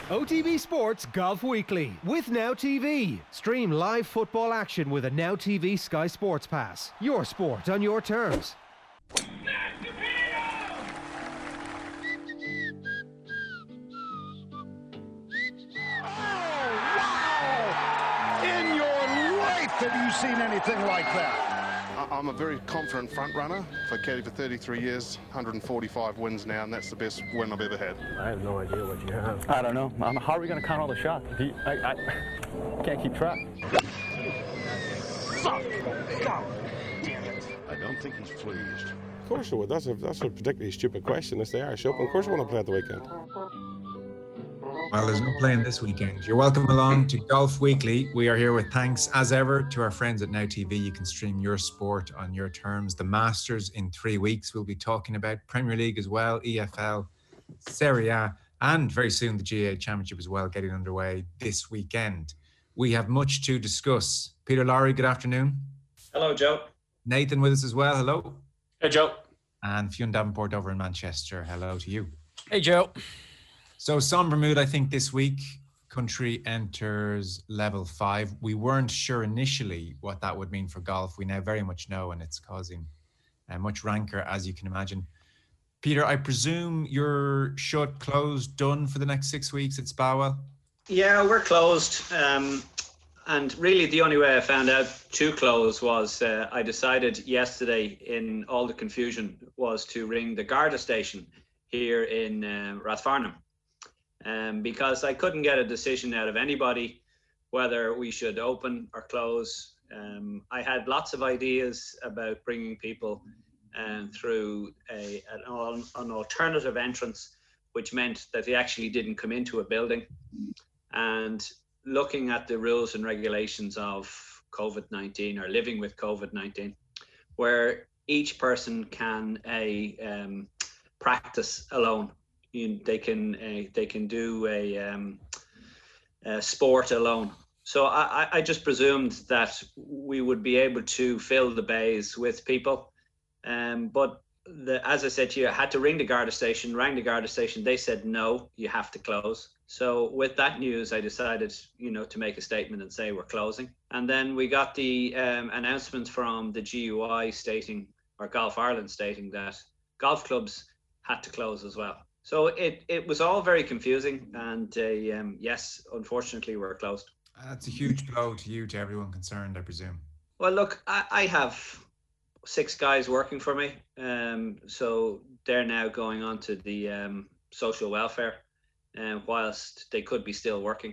OTB Sports Golf Weekly with Now TV. Stream live football action with a Now TV Sky Sports Pass. Your sport on your terms. Oh, wow! In your life have you seen anything like that? I'm a very confident front runner. I've caddied for 33 years, 145 wins now, and that's the best win I've ever had. I have no idea what you have. I don't know. How are we going to count all the shots? I can't keep track. Suck! God damn it. I don't think he's pleased. Of course I would. That's a particularly stupid question. It's the Irish Open. Of course I want to play at the weekend. Well, there's no playing this weekend. You're welcome along to Golf Weekly. We are here with thanks, as ever, to our friends at Now TV. You can stream your sport on your terms. The Masters in 3 weeks. We'll be talking about Premier League as well, EFL, Serie A, and very soon the GAA Championship as well, getting underway this weekend. We have much to discuss. Peter Lowry, good afternoon. Hello, Joe. Nathan with us as well. Hello. Hey, Joe. And Fionn Davenport over in Manchester. Hello to you. Hey, Joe. So somber mood, I think, this week. Country enters level 5. We weren't sure initially what that would mean for golf. We now very much know, and it's causing much rancor, as you can imagine. Peter, I presume you're shut, closed, done for the next 6 weeks at Spawell? Yeah, we're closed. And really the only way I found out to close was I decided yesterday, in all the confusion, was to ring the Garda station here in Rathfarnham. Because I couldn't get a decision out of anybody whether we should open or close. I had lots of ideas about bringing people through an alternative entrance, which meant that they actually didn't come into a building. And looking at the rules and regulations of COVID-19 or living with COVID-19, where each person can practice alone. They can do a sport alone. So I just presumed that we would be able to fill the bays with people. But as I said to you, I had to ring the Garda station, rang the Garda station. They said, no, you have to close. So with that news, I decided, to make a statement and say we're closing. And then we got the announcement from the GUI or Golf Ireland stating that golf clubs had to close as well. So it was all very confusing, and yes, unfortunately, we're closed. That's a huge blow to you, to everyone concerned, I presume. Well, look, I have 6 guys working for me, so they're now going on to the social welfare, whilst they could be still working.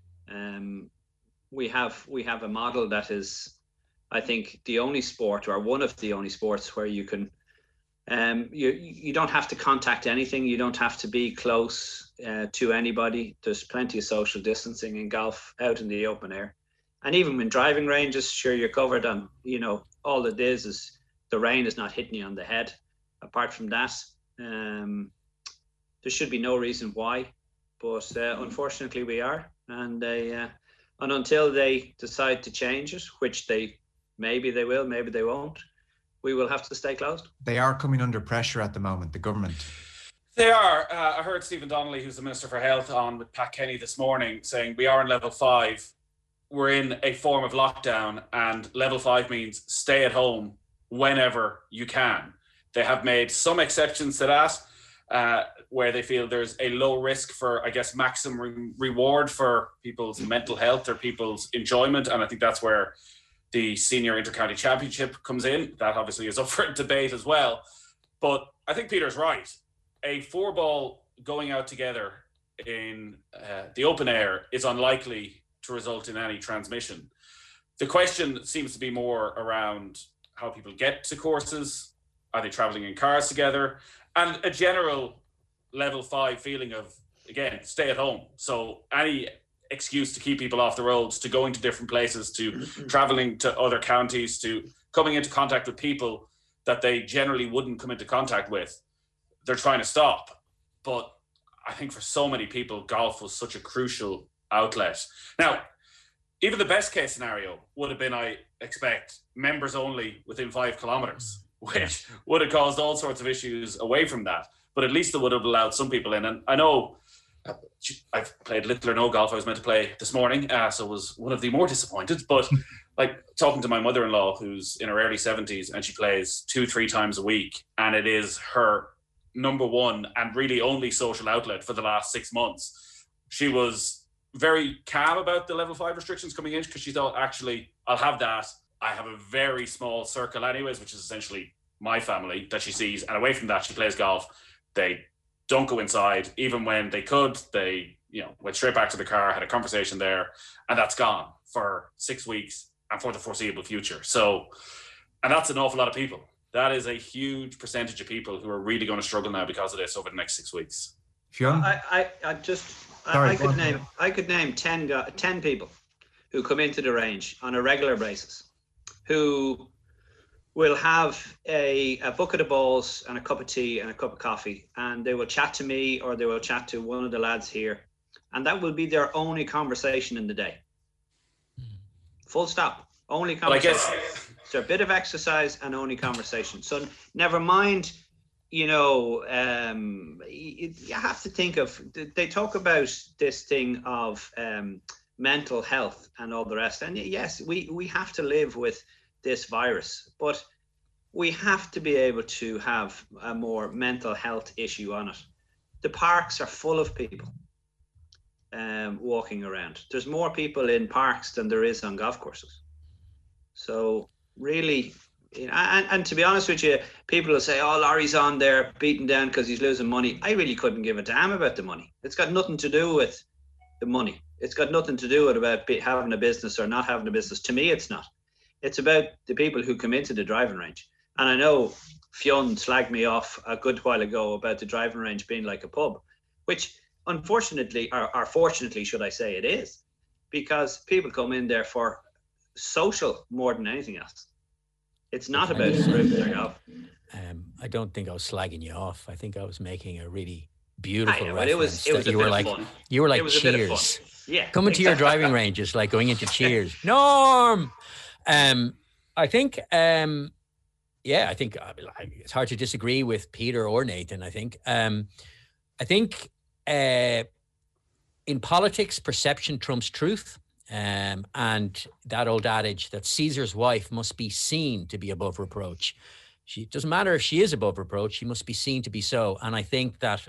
We have a model that is, I think, the only sport, or one of the only sports, where you can. You don't have to contact anything. You don't have to be close to anybody. There's plenty of social distancing in golf out in the open air. And even when driving ranges, sure, you're covered on, all it is the rain is not hitting you on the head. Apart from that, there should be no reason why. But unfortunately we are. And until they decide to change it, which maybe they will, maybe they won't, we will have to stay closed. They are coming under pressure at the moment, the government. They are. I heard Stephen Donnelly, who's the Minister for Health, on with Pat Kenny this morning, saying we are in level 5. We're in a form of lockdown, and level 5 means stay at home whenever you can. They have made some exceptions to that, where they feel there's a low risk for, I guess, maximum reward for people's mental health or people's enjoyment. And I think that's where the Senior Intercounty Championship comes in. That obviously is up for debate as well. But I think Peter's right. A 4-ball going out together in the open air is unlikely to result in any transmission. The question seems to be more around how people get to courses. Are they traveling in cars together? And a general level 5 feeling of, again, stay at home. So any excuse to keep people off the roads, to going to different places, to traveling to other counties, to coming into contact with people that they generally wouldn't come into contact with, they're trying to stop. But I think for so many people, golf was such a crucial outlet. Now, even the best case scenario would have been, I expect, members only within 5 kilometres, which would have caused all sorts of issues away from that. But at least it would have allowed some people in. And I know I've played little or no golf. I was meant to play this morning, so was one of the more disappointed. But like talking to my mother-in-law, who's in her early 70s, and she plays 2-3 times a week, and it is her number one and really only social outlet for the last 6 months. She was very calm about the level 5 restrictions coming in because she thought, actually, I'll have that. I have a very small circle anyways, which is essentially my family that she sees. And away from that, she plays golf. They don't go inside. Even when they could, they went straight back to the car, had a conversation there, and that's gone for 6 weeks and for the foreseeable future. So, and that's an awful lot of people. That is a huge percentage of people who are really going to struggle now because of this over the next 6 weeks. Fionn? I could name 10 people who come into the range on a regular basis who will have a bucket of balls and a cup of tea and a cup of coffee, and they will chat to me or they will chat to one of the lads here, and that will be their only conversation in the day. Full stop. Only conversation. Well, I guess it's a bit of exercise and only conversation. So never mind, you have to think of, they talk about this thing of mental health and all the rest. And yes, we have to live with this virus, but we have to be able to have a more mental health issue on it. The parks are full of people walking around. There's more people in parks than there is on golf courses. So really, and to be honest with you, people will say, oh, Laurie's on there beaten down because he's losing money. I really couldn't give a damn about the money. It's got nothing to do with the money. It's got nothing to do with about having a business or not having a business. To me, it's not. It's about the people who come into the driving range. And I know Fionn slagged me off a good while ago about the driving range being like a pub, which unfortunately, or fortunately, should I say, it is, because people come in there for social more than anything else. It's not about improving their golf. I don't think I was slagging you off. I think I was making a really beautiful reference. It was a bit of fun. You were like Cheers. Yeah. Coming to your driving range is like going into Cheers. Norm! I think it's hard to disagree with Peter or Nathan. I think in politics, perception trumps truth. And that old adage that Caesar's wife must be seen to be above reproach. It doesn't matter if she is above reproach, she must be seen to be so. And I think that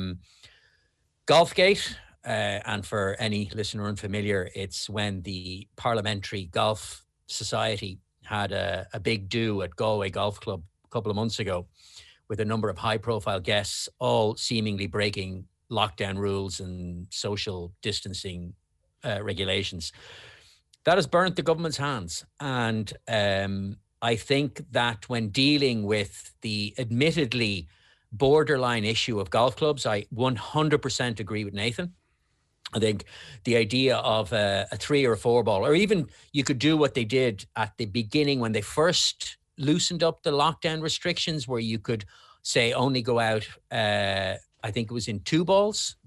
Golfgate, and for any listener unfamiliar, it's when the Parliamentary Golf Society had a big do at Galway Golf Club a couple of months ago with a number of high-profile guests, all seemingly breaking lockdown rules and social distancing regulations. That has burnt the government's hands. And I think that when dealing with the admittedly borderline issue of golf clubs, I 100% agree with Nathan. I think the idea of a 3 or a 4 ball, or even you could do what they did at the beginning when they first loosened up the lockdown restrictions, where you could say only go out, I think it was in 2 balls.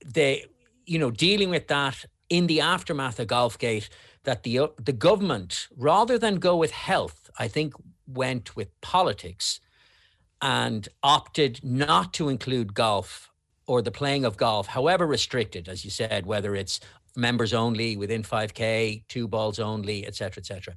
Dealing with that in the aftermath of Golfgate, that the government, rather than go with health, I think went with politics and opted not to include golf or the playing of golf, however restricted, as you said, whether it's members only, within 5K, 2 balls only, et cetera,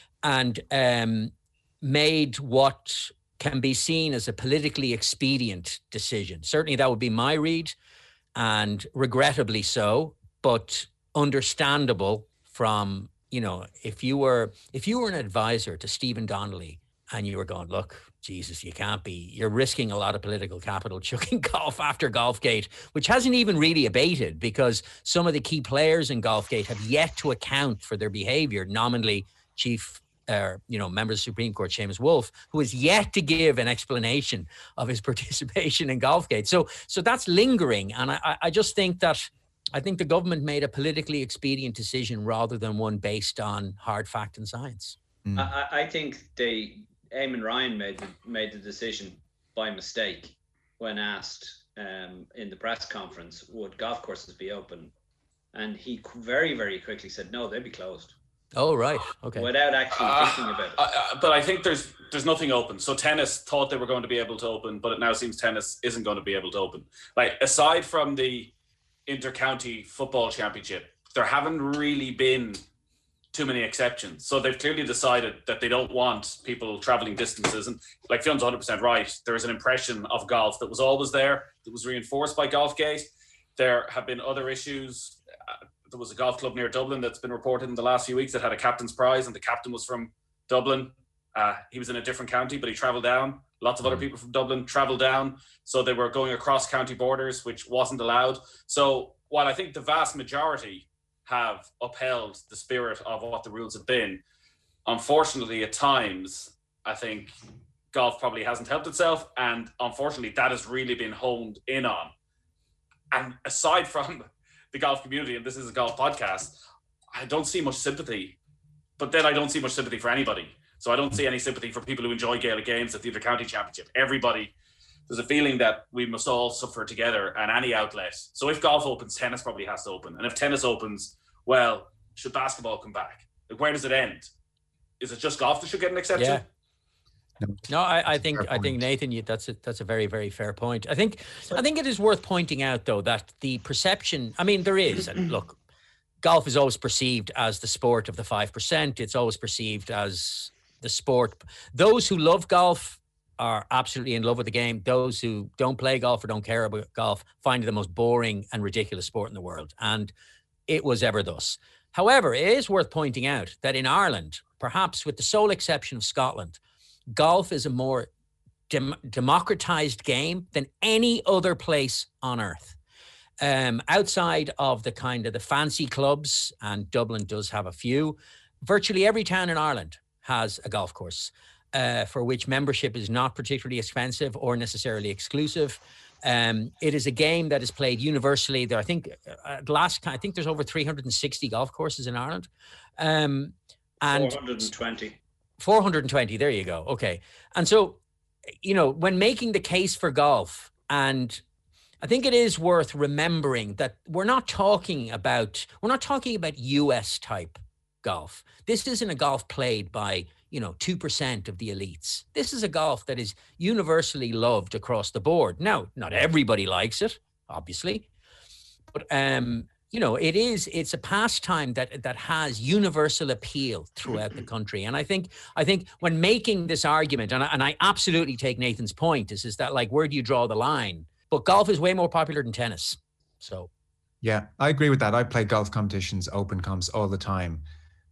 and made what can be seen as a politically expedient decision. Certainly that would be my read, and regrettably so, but understandable from, if you were an advisor to Stephen Donnelly and you were going, look, Jesus, you're risking a lot of political capital chucking golf after Golfgate, which hasn't even really abated because some of the key players in Golfgate have yet to account for their behavior, nominally member of the Supreme Court, Seamus Wolfe, who has yet to give an explanation of his participation in Golfgate. So that's lingering. And I just think that I think the government made a politically expedient decision rather than one based on hard fact and science. I think Eamon Ryan made the decision by mistake when asked in the press conference, would golf courses be open? And he very, very quickly said, no, they'd be closed. Oh, right. Okay. Without actually thinking about it. But I think there's nothing open. So tennis thought they were going to be able to open, but it now seems tennis isn't going to be able to open. Like, aside from the inter-county football championship, there haven't really been too many exceptions. So they've clearly decided that they don't want people travelling distances. And like Fion's 100% right, there is an impression of golf that was always there, that was reinforced by Golfgate. There have been other issues. There was a golf club near Dublin that's been reported in the last few weeks that had a captain's prize, and the captain was from Dublin. He was in a different county, but he travelled down. Lots of other people from Dublin travelled down. So they were going across county borders, which wasn't allowed. So while I think the vast majority have upheld the spirit of what the rules have been, unfortunately, at times, I think golf probably hasn't helped itself. And unfortunately, that has really been honed in on. And aside from the golf community, and this is a golf podcast, I don't see much sympathy. But then I don't see much sympathy for anybody. So I don't see any sympathy for people who enjoy Gaelic games at the Inter-County Championship. Everybody, there's a feeling that we must all suffer together, and any outlet. So if golf opens, tennis probably has to open. And if tennis opens, well, should basketball come back? Like, where does it end? Is it just golf that should get an exception? Yeah. No, I think Nathan, that's a very, very fair point. I think it is worth pointing out though that the perception, I mean, there is, and look, golf is always perceived as the sport of the 5%. It's always perceived as the sport. Those who love golf are absolutely in love with the game. Those who don't play golf or don't care about golf find it the most boring and ridiculous sport in the world. And it was ever thus. However, it is worth pointing out that in Ireland, perhaps with the sole exception of Scotland, golf is a more democratized game than any other place on earth. Outside of the kind of the fancy clubs, and Dublin does have a few, virtually every town in Ireland has a golf course for which membership is not particularly expensive or necessarily exclusive. It is a game that is played universally. There, I think there's over 360 golf courses in Ireland. And 420. 420, there you go. Okay. And so, you know, when making the case for golf, and I think it is worth remembering that we're not talking about US type golf. This isn't a golf played by, 2% of the elites. This is a golf that is universally loved across the board. Now, not everybody likes it, obviously, but it's a pastime that has universal appeal throughout the country. And I think when making this argument, and I absolutely take Nathan's point, is that, like, where do you draw the line? But golf is way more popular than tennis. So, yeah, I agree with that. I play golf competitions, open comps all the time,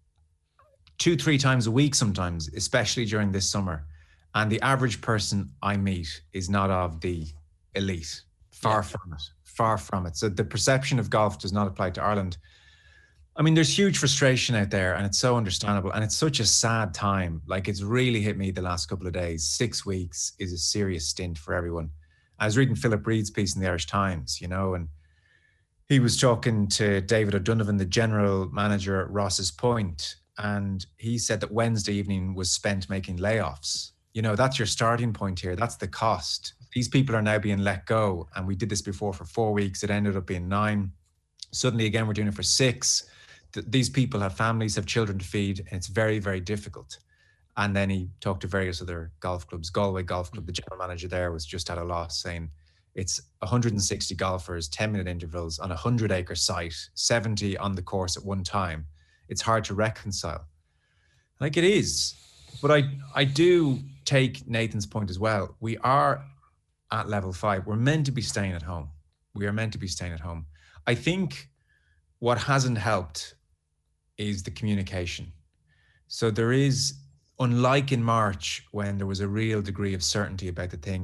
2-3 times a week sometimes, especially during this summer. And the average person I meet is not of the elite. Far from it. So the perception of golf does not apply to Ireland. I mean, there's huge frustration out there, and it's so understandable. And it's such a sad time. Like, it's really hit me the last couple of days. 6 weeks is a serious stint for everyone. I was reading Philip Reed's piece in the Irish Times, and he was talking to David O'Donovan, the general manager at Ross's Point, and he said that Wednesday evening was spent making layoffs. That's your starting point here. That's the cost. These people are now being let go, and we did this before for 4 weeks. It ended up being 9. Suddenly, again, we're doing it for 6. These people have families, have children to feed, and it's very, very difficult. And then he talked to various other golf clubs. Galway Golf Club, the general manager there, was just at a loss, saying it's 160 golfers, 10-minute intervals on a 100-acre site, 70 on the course at one time. It's hard to reconcile. Like, it is. But I do take Nathan's point as well. We are at level 5. We're meant to be staying at home. We are meant to be staying at home. I think what hasn't helped is the communication. So there is, unlike in March when there was a real degree of certainty about the thing,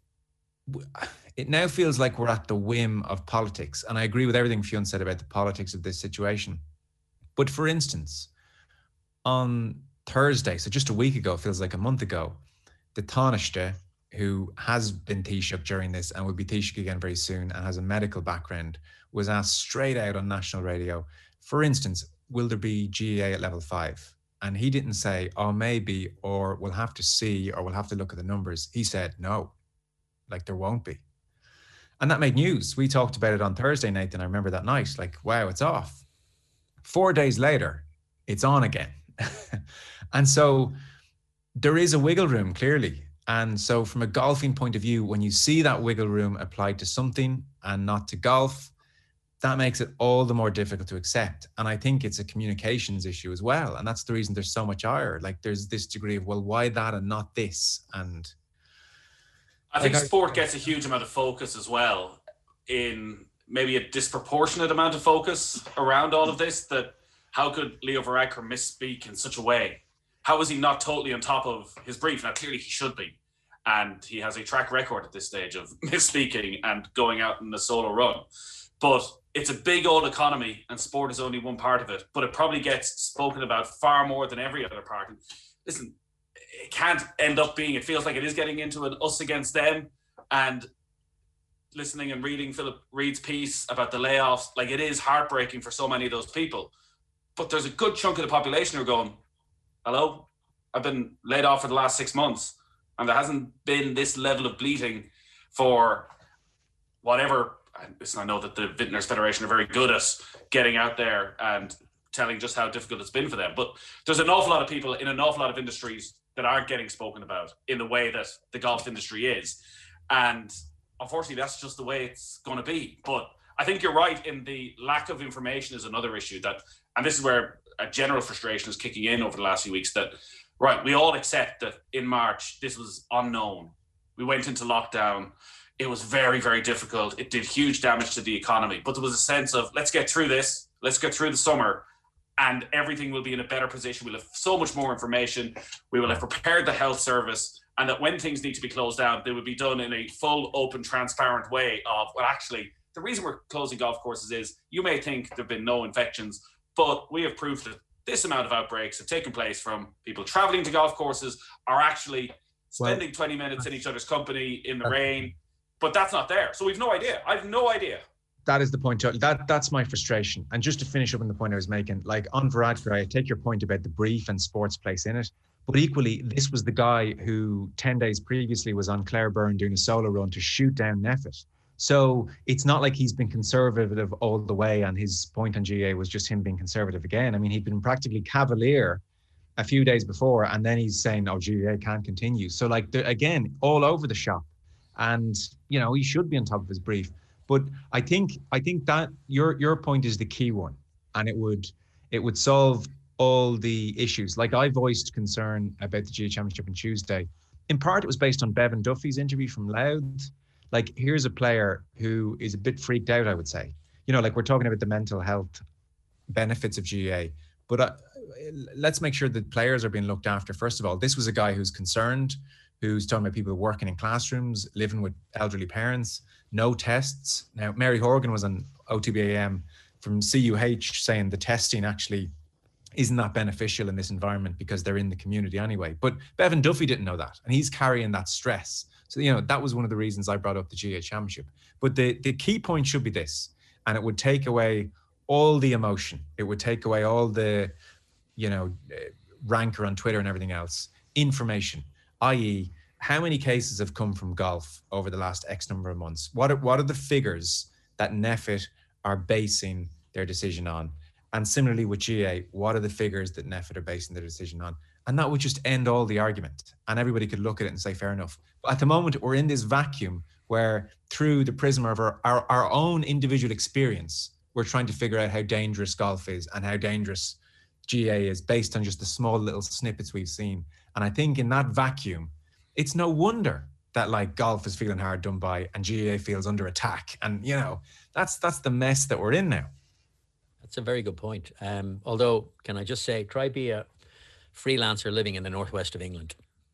it now feels like we're at the whim of politics. And I agree with everything Fionn said about the politics of this situation. But for instance, on Thursday, so just a week ago, feels like a month ago, the Taoiseach, who has been Taoiseach during this and will be Taoiseach again very soon and has a medical background, was asked straight out on national radio, for instance, will there be GAA at level 5? And he didn't say, oh, maybe, or we'll have to see, or we'll have to look at the numbers. He said, no, like, there won't be. And that made news. We talked about it on Thursday, Nathan. I remember that night, like, wow, it's off. 4 days later, it's on again. And so there is a wiggle room, clearly. And so from a golfing point of view, when you see that wiggle room applied to something and not to golf, that makes it all the more difficult to accept. And I think it's a communications issue as well. And that's the reason there's so much ire. Like there's this degree of, well, why that and not this? And I think sport gets a huge amount of focus as well, in maybe a disproportionate amount of focus around all of this. That how could Leo Varadkar misspeak in such a way? How is he not totally on top of his brief? Now, clearly he should be. And he has a track record at this stage of misspeaking and going out in a solo run. But it's a big old economy, and sport is only one part of it. But it probably gets spoken about far more than every other part. And listen, it can't end up being, it feels like it is getting into an us against them. And listening and reading Philip Reed's piece about the layoffs, like it is heartbreaking for so many of those people. But there's a good chunk of the population who are going, hello, I've been laid off for the last 6 months. And there hasn't been this level of bleating for whatever. Listen, I know that the Vintners Federation are very good at getting out there and telling just how difficult it's been for them. But there's an awful lot of people in an awful lot of industries that aren't getting spoken about in the way that the golf industry is. And unfortunately, that's just the way it's going to be. But I think you're right in the lack of information is another issue that, and this is where a general frustration is kicking in over the last few weeks, that right, we all accept that in March, this was unknown. We went into lockdown. It was very, very difficult. It did huge damage to the economy. But there was a sense of, let's get through this. Let's get through the summer. And everything will be in a better position. We'll have so much more information. We will have prepared the health service. And that when things need to be closed down, they will be done in a full, open, transparent way of, well, actually, the reason we're closing golf courses is you may think there have been no infections, but we have proof that this amount of outbreaks have taken place from people traveling to golf courses are actually spending 20 minutes in each other's company in the rain, but that's not there. So we've no idea. I have no idea. That is the point. That's my frustration. And just to finish up on the point I was making, like on Varadkar, I take your point about the brief and sports place in it. But equally, this was the guy who 10 days previously was on Clare Byrne doing a solo run to shoot down Neffet. So it's not like he's been conservative all the way, and his point on GA was just him being conservative again. I mean, he'd been practically cavalier a few days before, and then he's saying, oh, GA can't continue. So like, again, all over the shop. And, you know, he should be on top of his brief. But I think that your point is the key one, and it would solve all the issues. Like I voiced concern about the GA Championship on Tuesday. In part, it was based on Bevan Duffy's interview from Louth. Like, here's a player who is a bit freaked out, I would say. You know, like we're talking about the mental health benefits of GA, but let's make sure that players are being looked after. First of all, this was a guy who's concerned, who's talking about people working in classrooms, living with elderly parents, no tests. Now, Mary Horgan was on OTBAM from CUH saying the testing actually isn't that beneficial in this environment because they're in the community anyway. But Bevan Duffy didn't know that, and he's carrying that stress. So, you know, that was one of the reasons I brought up the GA Championship. But the key point should be this, and it would take away all the emotion. It would take away all the, you know, rancor on Twitter and everything else. Information, i.e., how many cases have come from golf over the last X number of months? What are the figures that Neffet are basing their decision on? And similarly with GA, what are the figures that Neffet are basing their decision on? And that would just end all the argument. And everybody could look at it and say, fair enough. But at the moment, we're in this vacuum where through the prism of our own individual experience, we're trying to figure out how dangerous golf is and how dangerous GA is based on just the small little snippets we've seen. And I think in that vacuum, it's no wonder that like golf is feeling hard done by and GA feels under attack. And, you know, that's the mess that we're in now. That's a very good point. Although, can I just say, try be a freelancer living in the northwest of England,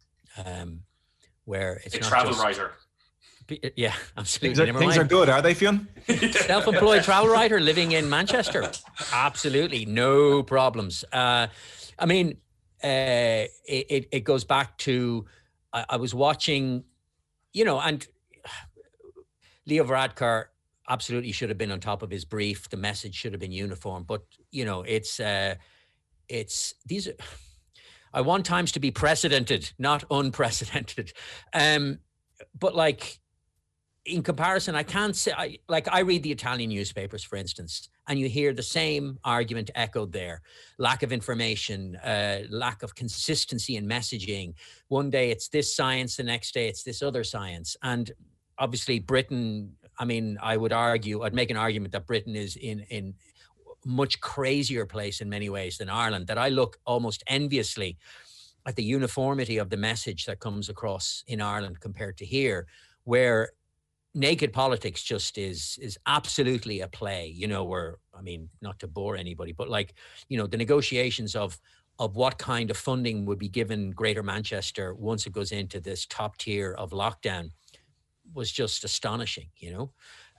where it's not travel just, writer. Yeah, absolutely. Things are good, are they, Fionn? Self-employed travel writer living in Manchester. Absolutely, no problems. I mean, it goes back to, I was watching, you know, and Leo Varadkar absolutely should have been on top of his brief. The message should have been uniform, but you know, it's these are, I want times to be precedented, not unprecedented. But like in comparison, I can't say, I read the Italian newspapers, for instance, and you hear the same argument echoed there. Lack of information, lack of consistency in messaging. One day it's this science, the next day it's this other science. And obviously Britain I mean, I'd make an argument that Britain is in much crazier place in many ways than Ireland, that I look almost enviously at the uniformity of the message that comes across in Ireland compared to here, where naked politics just is absolutely a play, you know, where, I mean, not to bore anybody, but like, you know, the negotiations of what kind of funding would be given Greater Manchester once it goes into this top tier of lockdown was just astonishing, you know.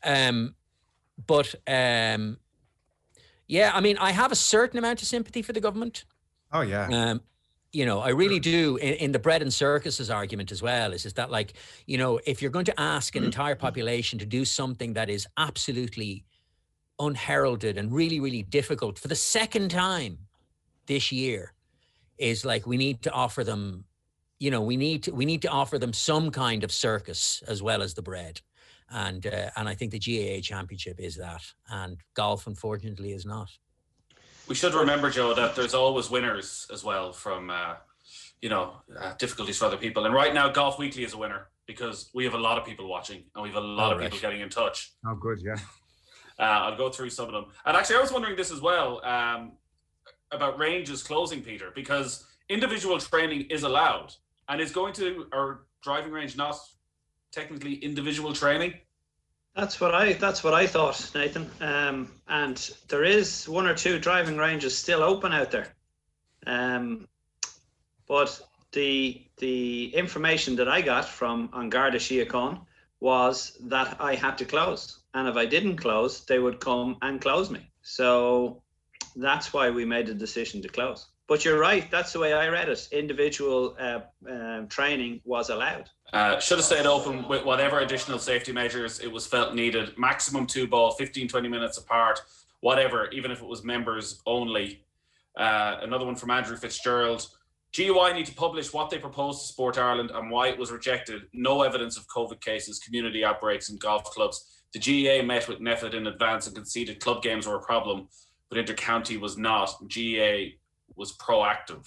Yeah, I mean, I have a certain amount of sympathy for the government. Oh, yeah. You know, I really do, in the bread and circuses argument as well, is that, like, you know, if you're going to ask an entire population to do something that is absolutely unheralded and really, really difficult for the second time this year, is like, we need to offer them, you know, we need to offer them some kind of circus as well as the bread. And I think the GAA Championship is that, and golf, unfortunately, is not. We should remember, Joe, that there's always winners as well from, difficulties for other people. And right now, Golf Weekly is a winner because we have a lot of people watching and we have a lot of people getting in touch. Oh, good, yeah. I'll go through some of them. And actually, I was wondering this as well about ranges closing, Peter, because individual training is allowed. And is going to our driving range not technically individual training? That's what I thought, Nathan. And there is one or two driving ranges still open out there. But the information that I got from An Garda Síochána was that I had to close. And if I didn't close, they would come and close me. So that's why we made the decision to close. But you're right, that's the way I read it. Individual training was allowed. Should have stayed open with whatever additional safety measures it was felt needed. Maximum 2 ball, 15, 20 minutes apart, whatever, even if it was members only. Another one from Andrew Fitzgerald. GUI need to publish what they proposed to Sport Ireland and why it was rejected. No evidence of COVID cases, community outbreaks in golf clubs. The GAA met with NEFIT in advance and conceded club games were a problem, but Intercounty was not. GAA was proactive.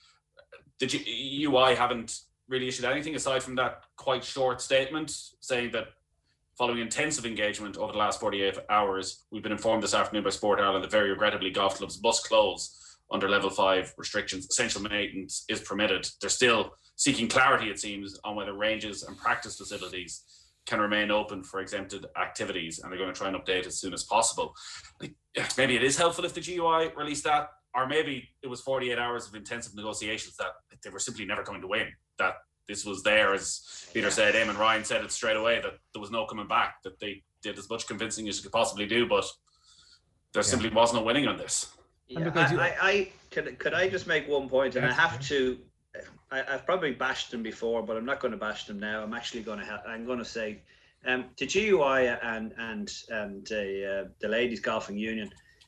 The GUI haven't really issued anything aside from that quite short statement saying that following intensive engagement over the last 48 hours, we've been informed this afternoon by Sport Ireland that very regrettably golf clubs must close under level 5 restrictions. Essential maintenance is permitted. They're still seeking clarity, it seems, on whether ranges and practice facilities can remain open for exempted activities, and they're going to try and update as soon as possible. Maybe it is helpful if the GUI release that, or maybe it was 48 hours of intensive negotiations that they were simply never going to win, that this was there, as Peter said, Eamon Ryan said it straight away, that there was no coming back, that they did as much convincing as you could possibly do, but there simply was no winning on this. Yeah, could I just make one point, and I have to, I've probably bashed them before, but I'm not going to bash them now. I'm actually going to I'm going to say the GUI and the Ladies Golfing Union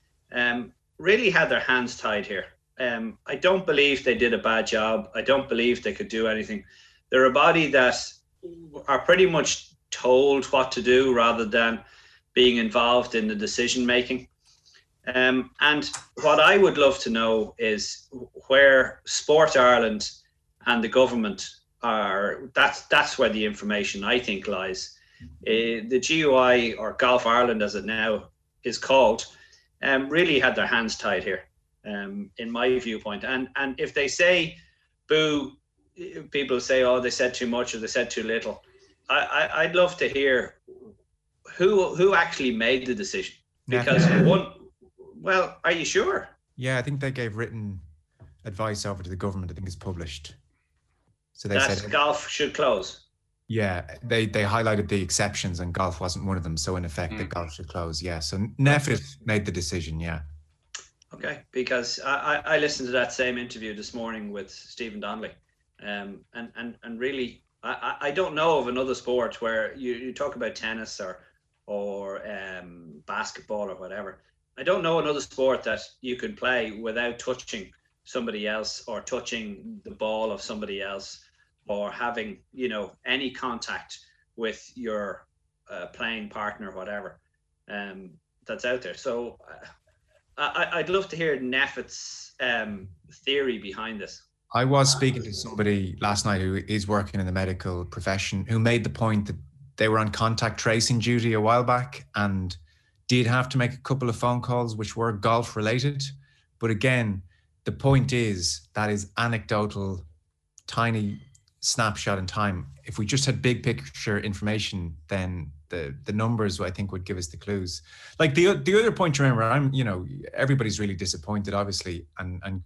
really had their hands tied here. I don't believe they did a bad job. I don't believe they could do anything. They're a body that are pretty much told what to do rather than being involved in the decision making. And what I would love to know is where Sport Ireland and the government are. That's where the information, I think, lies. The GUI, or Golf Ireland as it now is called, really had their hands tied here, in my viewpoint. And if they say boo, people say, oh, they said too much or they said too little. I'd love to hear who actually made the decision, because well, are you sure? Yeah, I think they gave written advice over to the government. I think it's published. So they said golf should close. Yeah, they highlighted the exceptions and golf wasn't one of them. So in effect, the golf should close. Yeah, so NEFIT made the decision. Yeah. Okay, because I listened to that same interview this morning with Stephen Donnelly, and really, I don't know of another sport where you talk about tennis or basketball or whatever. I don't know another sport that you can play without touching somebody else or touching the ball of somebody else or having, any contact with your playing partner, whatever, that's out there. So I'd love to hear NEFIT's theory behind this. I was speaking to somebody last night who is working in the medical profession who made the point that they were on contact tracing duty a while back and did have to make a couple of phone calls which were golf related. But again, the point is that is anecdotal, tiny snapshot in time. If we just had big picture information, then the numbers I think would give us the clues. Like the other point to remember, everybody's really disappointed, obviously, and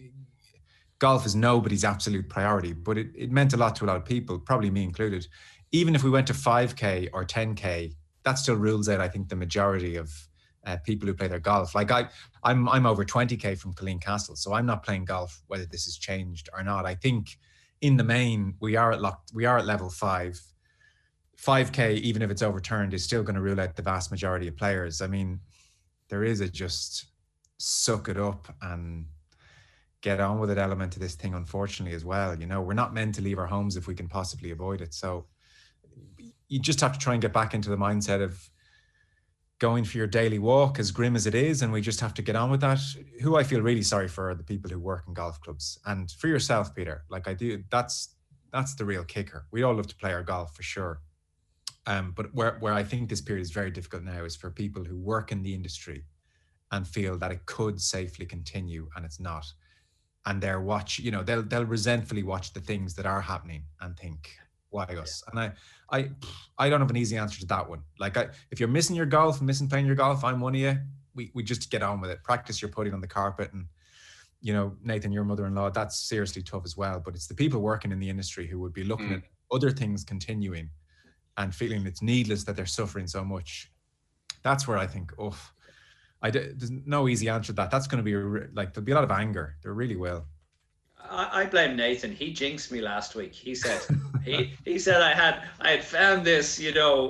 golf is nobody's absolute priority, but it meant a lot to a lot of people, probably me included. Even if we went to 5K or 10K, that still rules out, I think, the majority of people who play their golf. Like I'm over 20K from Killeen Castle, so I'm not playing golf whether this has changed or not. I think in the main we are at level 5. 5K, even if it's overturned, is still going to rule out the vast majority of players. I mean, there is a just suck it up and get on with it element to this thing, unfortunately, as well. We're not meant to leave our homes if we can possibly avoid it. So you just have to try and get back into the mindset of going for your daily walk, as grim as it is, and we just have to get on with that. Who I feel really sorry for are the people who work in golf clubs. And for yourself, Peter, like I do, that's the real kicker. We all love to play our golf for sure. But where I think this period is very difficult now is for people who work in the industry and feel that it could safely continue and it's not. And they'll resentfully watch the things that are happening and think, why us? And I don't have an easy answer to that one. Like if you're missing your golf, missing playing your golf, I'm one of you. We just get on with it. Practice your putting on the carpet. And, Nathan, your mother-in-law, that's seriously tough as well. But it's the people working in the industry who would be looking at other things continuing and feeling it's needless that they're suffering so much. That's where I think, there's no easy answer to that. That's going to be there'll be a lot of anger. There really will. I blame Nathan. He jinxed me last week. He said he said I had found this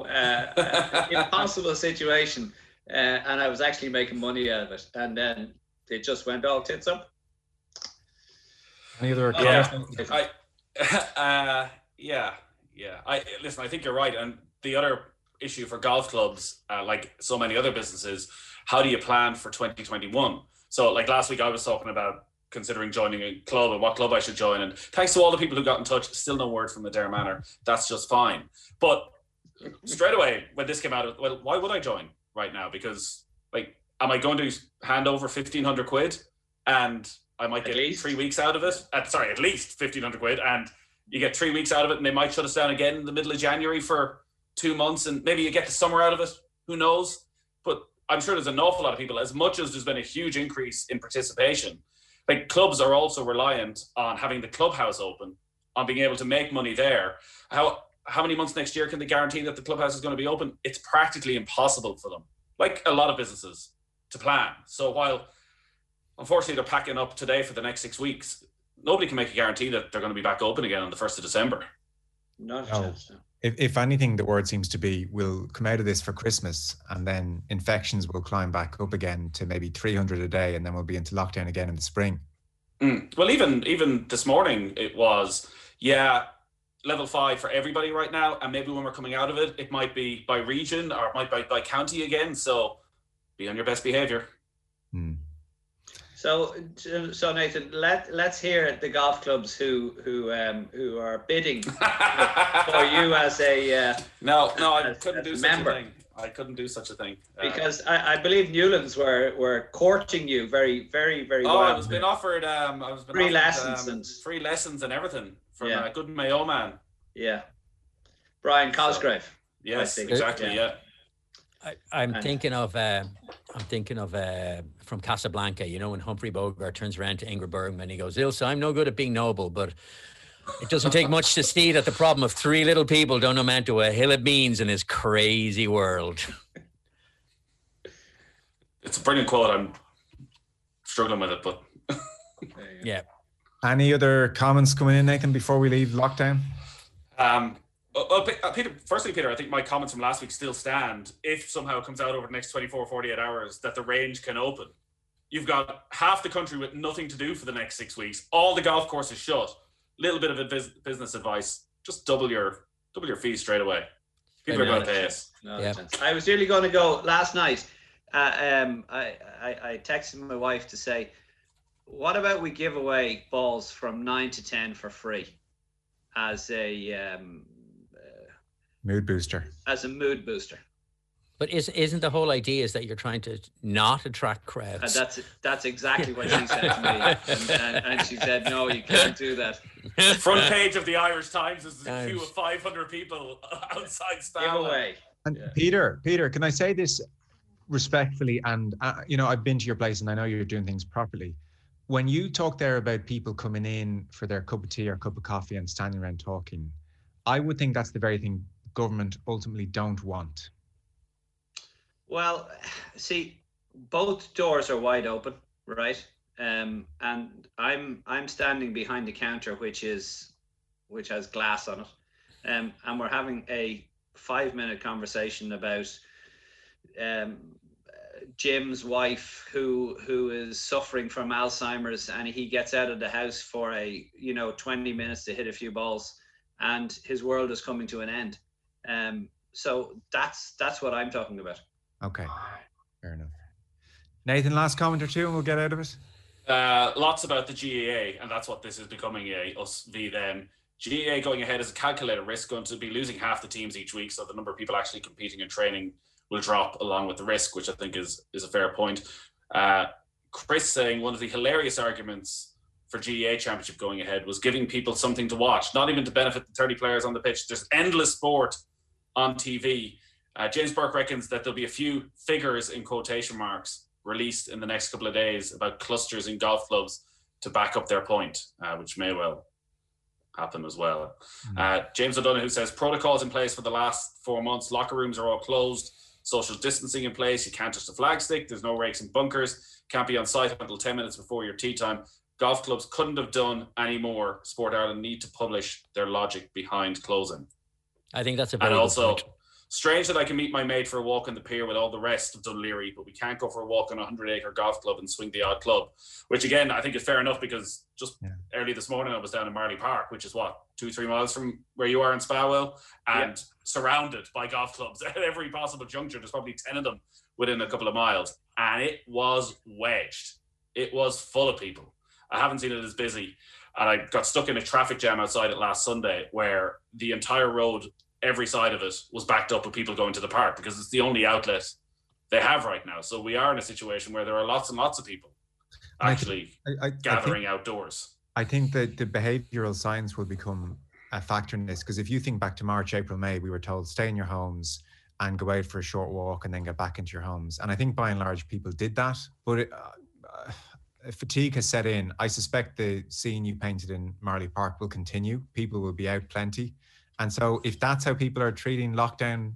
impossible situation, and I was actually making money out of it, and then it just went all tits up. Any other comments? Listen, I think you're right. And the other issue for golf clubs, like so many other businesses, how do you plan for 2021? So like last week I was talking about considering joining a club and what club I should join. And thanks to all the people who got in touch, still no word from Adair Manor. That's just fine. But straight away when this came out, well, why would I join right now? Because am I going to hand over 1,500 quid and I might get 3 weeks out of it? At least 1,500 quid, and you get 3 weeks out of it and they might shut us down again in the middle of January for 2 months, and maybe you get the summer out of it. Who knows? But I'm sure there's an awful lot of people, as much as there's been a huge increase in participation, clubs are also reliant on having the clubhouse open, on being able to make money there. How many months next year can they guarantee that the clubhouse is going to be open? It's practically impossible for them, like a lot of businesses, to plan. So while unfortunately they're packing up today for the next 6 weeks, nobody can make a guarantee that they're going to be back open again on the 1st of December. Not a chance. No. If anything, the word seems to be we'll come out of this for Christmas and then infections will climb back up again to maybe 300 a day, and then we'll be into lockdown again in the spring. Well, even this morning it was, level 5 for everybody right now. And maybe when we're coming out of it, it might be by region or it might be by county again. So be on your best behavior. So Nathan, let's hear the golf clubs who are bidding for you as a no, I couldn't do such member. A thing. I couldn't do such a thing because I believe Newlands were courting you very, very, very well. I was been offered free lessons and everything from a good Mayo man. Yeah, Brian Cosgrave. Yes, exactly. Yeah. I'm thinking of from Casablanca, when Humphrey Bogart turns around to Ingrid Bergman and he goes, Ilse, I'm no good at being noble, but it doesn't take much to see that the problem of 3 little people don't amount to a hill of beans in this crazy world. It's a brilliant quote. I'm struggling with it, but yeah. Any other comments coming in, Nathan, before we leave lockdown? Peter, I think my comments from last week still stand. If somehow it comes out over the next 24, 48 hours that the range can open, you've got half the country with nothing to do for the next 6 weeks. All the golf courses shut. Little bit of business advice: just double your fees straight away. People are going to pay us. I was really going to go last night. I texted my wife to say, "What about we give away balls from 9 to 10 for free as a Mood booster. As a mood booster. But isn't the whole idea is that you're trying to not attract crowds? That's exactly what she said to me, and she said, "No, you can't do that." Front page of the Irish Times is a queue of 500 people outside Stamford. Giveaway. And Peter, can I say this respectfully? And I've been to your place, and I know you're doing things properly. When you talk there about people coming in for their cup of tea or cup of coffee and standing around talking, I would think that's the very thing government ultimately don't want. Well, see, both doors are wide open, right? And I'm standing behind the counter, which has glass on it, and we're having a 5-minute conversation about Jim's wife who is suffering from Alzheimer's, and he gets out of the house for 20 minutes to hit a few balls, and his world is coming to an end. So that's what I'm talking about. Okay, fair enough. Nathan, last comment or two and we'll get out of it. Lots about the GAA, and that's what this is becoming, a us v them. GAA going ahead is a calculated risk, going to be losing half the teams each week, so the number of people actually competing and training will drop along with the risk, which I think is a fair point. Chris saying one of the hilarious arguments for GAA Championship going ahead was giving people something to watch, not even to benefit the 30 players on the pitch. There's endless sport on TV. James Burke reckons that there'll be a few figures in quotation marks released in the next couple of days about clusters in golf clubs to back up their point, which may well happen as well. James O'Donoghue says protocols in place for the last 4 months. Locker rooms are all closed. Social distancing in place. You can't touch the flagstick. There's no rakes and bunkers. Can't be on site until 10 minutes before your tee time. Golf clubs couldn't have done any more. Sport Ireland need to publish their logic behind closing. I think that's a very good also, point. Strange that I can meet my mate for a walk on the pier with all the rest of Dun Laoghaire, but we can't go for a walk on a 100-acre golf club and swing the odd club, which again, I think is fair enough because just early this morning I was down in Marley Park, which is 2-3 miles from where you are in Spawell, and surrounded by golf clubs at every possible juncture. There's probably 10 of them within a couple of miles, and it was wedged. It was full of people. I haven't seen it as busy, and I got stuck in a traffic jam outside it last Sunday where the entire road, every side of it was backed up with people going to the park because it's the only outlet they have right now. So we are in a situation where there are lots and lots of people actually gathering outdoors. I think that the behavioural science will become a factor in this, because if you think back to March, April, May, we were told stay in your homes and go out for a short walk and then get back into your homes. And I think by and large people did that, but fatigue has set in. I suspect the scene you painted in Marley Park will continue. People will be out plenty. And so if that's how people are treating lockdown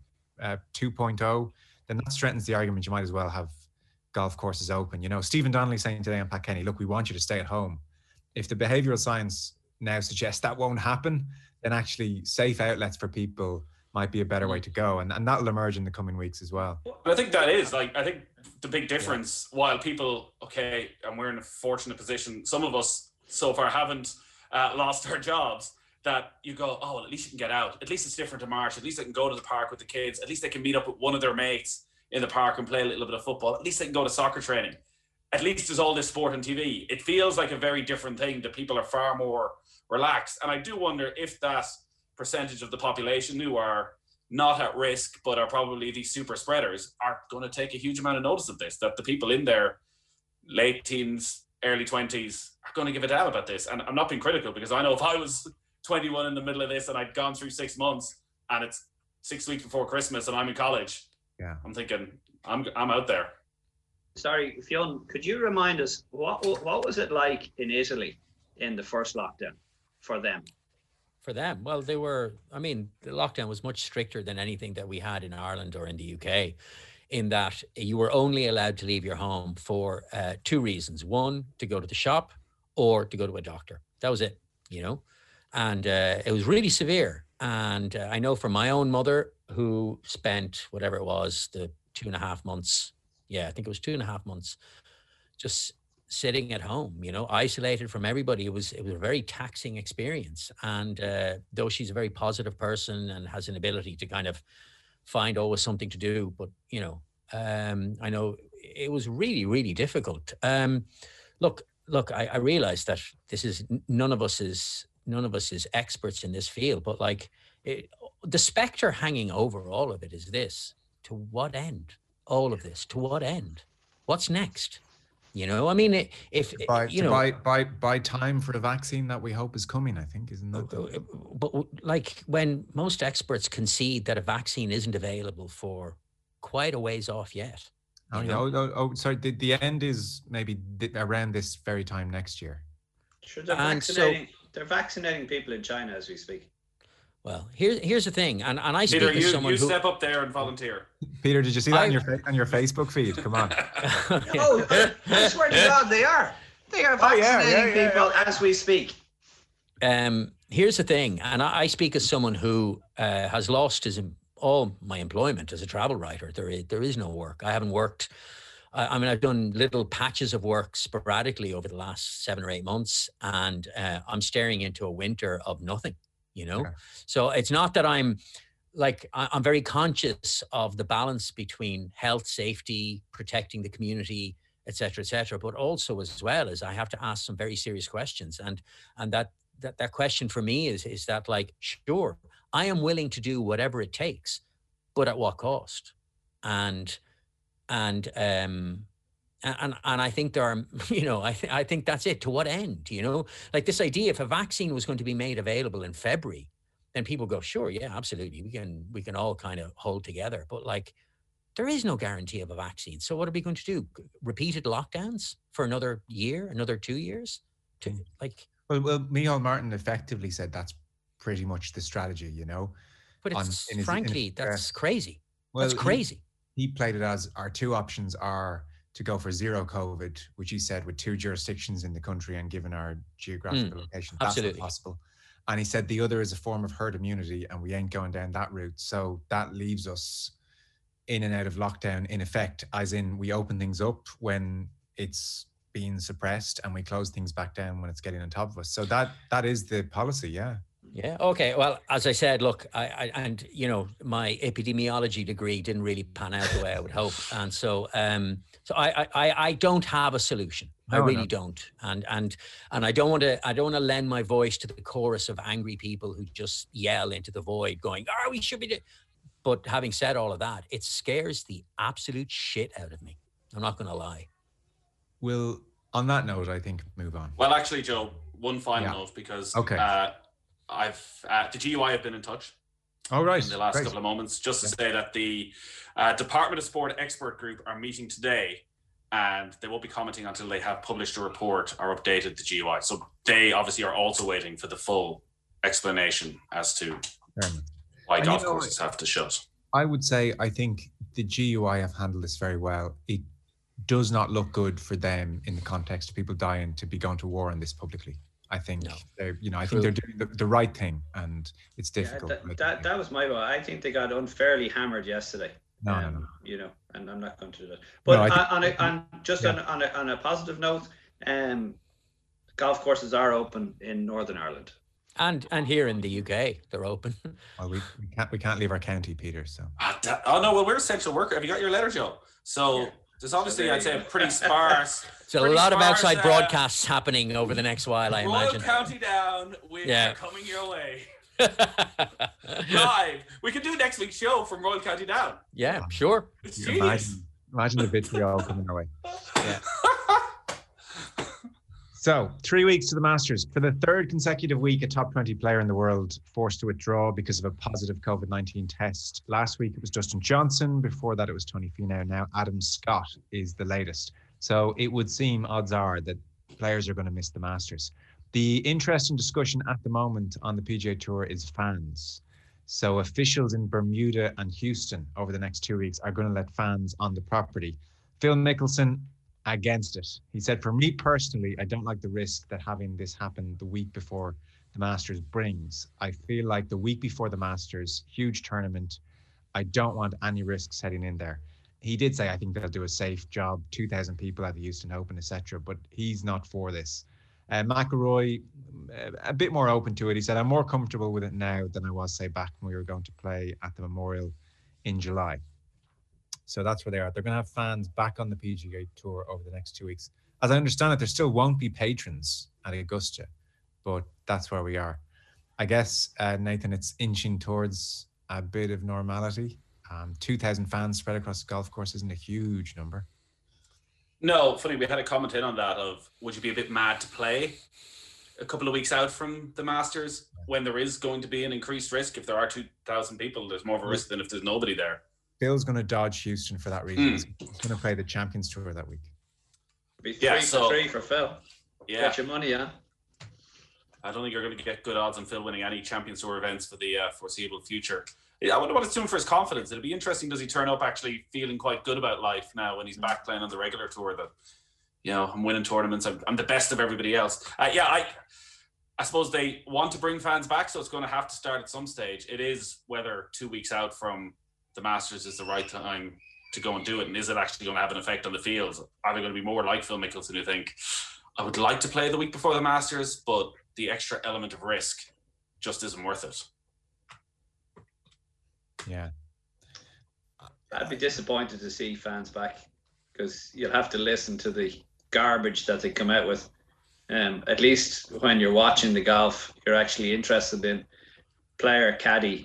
2.0, then that strengthens the argument you might as well have golf courses open. You know, Stephen Donnelly saying today on Pat Kenny, look, we want you to stay at home. If the behavioural science now suggests that won't happen, then actually safe outlets for people might be a better way to go. And that'll emerge in the coming weeks as well. I think that is, I think the big difference, while people, and we're in a fortunate position, some of us so far haven't lost our jobs, that you go, oh, well, at least you can get out. At least it's different to March. At least they can go to the park with the kids. At least they can meet up with one of their mates in the park and play a little bit of football. At least they can go to soccer training. At least there's all this sport on TV. It feels like a very different thing, that people are far more relaxed. And I do wonder if that percentage of the population who are not at risk, but are probably these super spreaders, are going to take a huge amount of notice of this, that the people in their late teens, early 20s are going to give a damn about this. And I'm not being critical, because I know if I was 21 in the middle of this and I'd gone through 6 months and it's 6 weeks before Christmas and I'm in college, I'm thinking I'm out there. Sorry, Fionn, could you remind us what was it like in Italy in the first lockdown for them? For them, well, the lockdown was much stricter than anything that we had in Ireland or in the UK, in that you were only allowed to leave your home for 2 reasons. One, to go to the shop, or to go to a doctor. That was it, And it was really severe. And I know from my own mother, who spent whatever it was, the 2.5 months. Yeah, I think it was 2.5 months, just sitting at home, isolated from everybody. It was a very taxing experience. And though she's a very positive person and has an ability to kind of find always something to do, but I know it was really, really difficult. Look, I realize that this is none of us is experts in this field, but the spectre hanging over all of it is this: to what end? All of this, to what end? What's next? You know, I mean, if buy time for the vaccine that we hope is coming, I think, isn't that? But like when most experts concede that a vaccine isn't available for quite a ways off yet. Sorry. The end is maybe around this very time next year. Sure, they're vaccinating people in China as we speak. Well, here's the thing, and I speak Peter, as someone who step up there and volunteer. Peter, did you see that on your Facebook feed? Come on. Oh, I swear to God, they are. They are vaccinating people as we speak. Here's the thing, and I speak as someone who has lost all my employment as a travel writer. There is no work. I haven't worked. I mean, I've done little patches of work sporadically over the last 7 or 8 months, and I'm staring into a winter of nothing. You know, so it's not that I'm very conscious of the balance between health, safety, protecting the community, et cetera, but also as well as I have to ask some very serious questions. And that question for me is that, like, sure, I am willing to do whatever it takes, but at what cost? And I think there are, you know, I think that's it. To what end? You know, like this idea, if a vaccine was going to be made available in February, then people go, sure, yeah, absolutely, we can all kind of hold together. But like, there is no guarantee of a vaccine. So what are we going to do? Repeated lockdowns for another year, another 2 years? Well, Micheál Martin effectively said that's pretty much the strategy, you know. But that's crazy. Well, that's crazy. He played it as our two options are to go for zero COVID, which he said with 2 jurisdictions in the country and given our geographical location, that's not possible. And he said the other is a form of herd immunity and we ain't going down that route. So that leaves us in and out of lockdown in effect, as in we open things up when it's being suppressed and we close things back down when it's getting on top of us. So that is the policy, yeah. Yeah. Okay. Well, as I said, look, and you know, my epidemiology degree didn't really pan out the way I would hope, and so I don't have a solution. I really don't, and I don't want to lend my voice to the chorus of angry people who just yell into the void, going, "Oh, we should be." But having said all of that, it scares the absolute shit out of me. I'm not going to lie. Well, on that note, I think move on. Well, actually, Joe, one final note because the GUI have been in touch. Oh, right. In the last couple of moments, just to say that the Department of Sport expert group are meeting today, and they won't be commenting until they have published a report or updated the GUI. So they obviously are also waiting for the full explanation as to why golf courses have to shut. I would say I think the GUI have handled this very well. It does not look good for them in the context of people dying to be going to war on this publicly. I think they're doing the right thing, and it's difficult. That was my vote. I think they got unfairly hammered yesterday. No. You know, and I'm not going to do that. But on a positive note, golf courses are open in Northern Ireland. And here in the UK, they're open. Well, we can't leave our county, Peter. So. Well, we're essential worker. Have you got your letter, Joe? So there's obviously, I'd say, a pretty sparse. So a lot of outside broadcasts happening over the next while, I imagine. Royal County Down, we're coming your way. Live. We could do next week's show from Royal County Down. Yeah, sure. It's genius. Imagine the vitriol coming our way. Yeah. So, 3 weeks to the Masters. For the third consecutive week, a top 20 player in the world forced to withdraw because of a positive COVID-19 test. Last week, it was Dustin Johnson. Before that, it was Tony Finau. Now, Adam Scott is the latest. So, it would seem, odds are, that players are going to miss the Masters. The interesting discussion at the moment on the PGA Tour is fans. So, officials in Bermuda and Houston over the next 2 weeks are going to let fans on the property. Phil Mickelson against it. He said, for me personally, I don't like the risk that having this happen the week before the Masters brings. I feel like the week before the Masters, huge tournament, I don't want any risks heading in there. He did say, I think they'll do a safe job, 2,000 people at the Houston Open, etc. But he's not for this. McIlroy, a bit more open to it. He said, I'm more comfortable with it now than I was, say, back when we were going to play at the Memorial in July. So that's where they are. They're going to have fans back on the PGA Tour over the next 2 weeks. As I understand it, there still won't be patrons at Augusta, but that's where we are. I guess, Nathan, it's inching towards a bit of normality. 2,000 fans spread across the golf course isn't a huge number. No, funny, we had a comment in on that of, would you be a bit mad to play a couple of weeks out from the Masters when there is going to be an increased risk? If there are 2,000 people, there's more of a risk than if there's nobody there. Phil's going to dodge Houston for that reason. He's going to play the Champions Tour that week. Be three for Phil. Yeah. Get your money, yeah. I don't think you're going to get good odds on Phil winning any Champions Tour events for the foreseeable future. I wonder what it's doing for his confidence. It'll be interesting. Does he turn up actually feeling quite good about life now when he's back playing on the regular tour? That, you know, I'm winning tournaments. I'm the best of everybody else. I suppose they want to bring fans back, so it's going to have to start at some stage. It is whether 2 weeks out from the Masters is the right time to go and do it, and is it actually going to have an effect on the fields? Are they going to be more like Phil Mickelson, who think, I would like to play the week before the Masters, but the extra element of risk just isn't worth it? Yeah. I'd be disappointed to see fans back, because you'll have to listen to the garbage that they come out with. At least when you're watching the golf, you're actually interested in player caddy,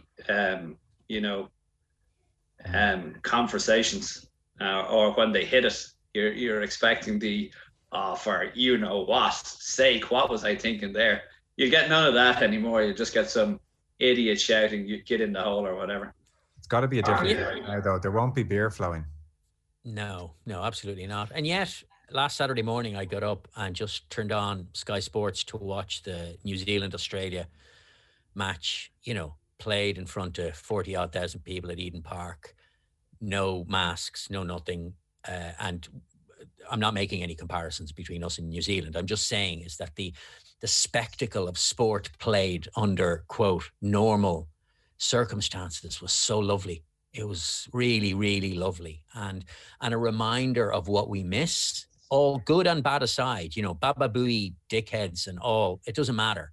conversations, or when they hit it, you're expecting the, for you know what sake, what was I thinking there? You get none of that anymore. You just get some idiot shouting, "You get in the hole" or whatever. It's got to be a different day now, though. There won't be beer flowing. No, absolutely not. And yet, last Saturday morning, I got up and just turned on Sky Sports to watch the New Zealand-Australia match, played in front of 40-odd thousand people at Eden Park. No masks, no nothing. And I'm not making any comparisons between us and New Zealand. I'm just saying is that the spectacle of sport played under, quote, normal circumstances was so lovely. It was really, really lovely. And a reminder of what we miss, all good and bad aside, Baba Booey dickheads and all, it doesn't matter.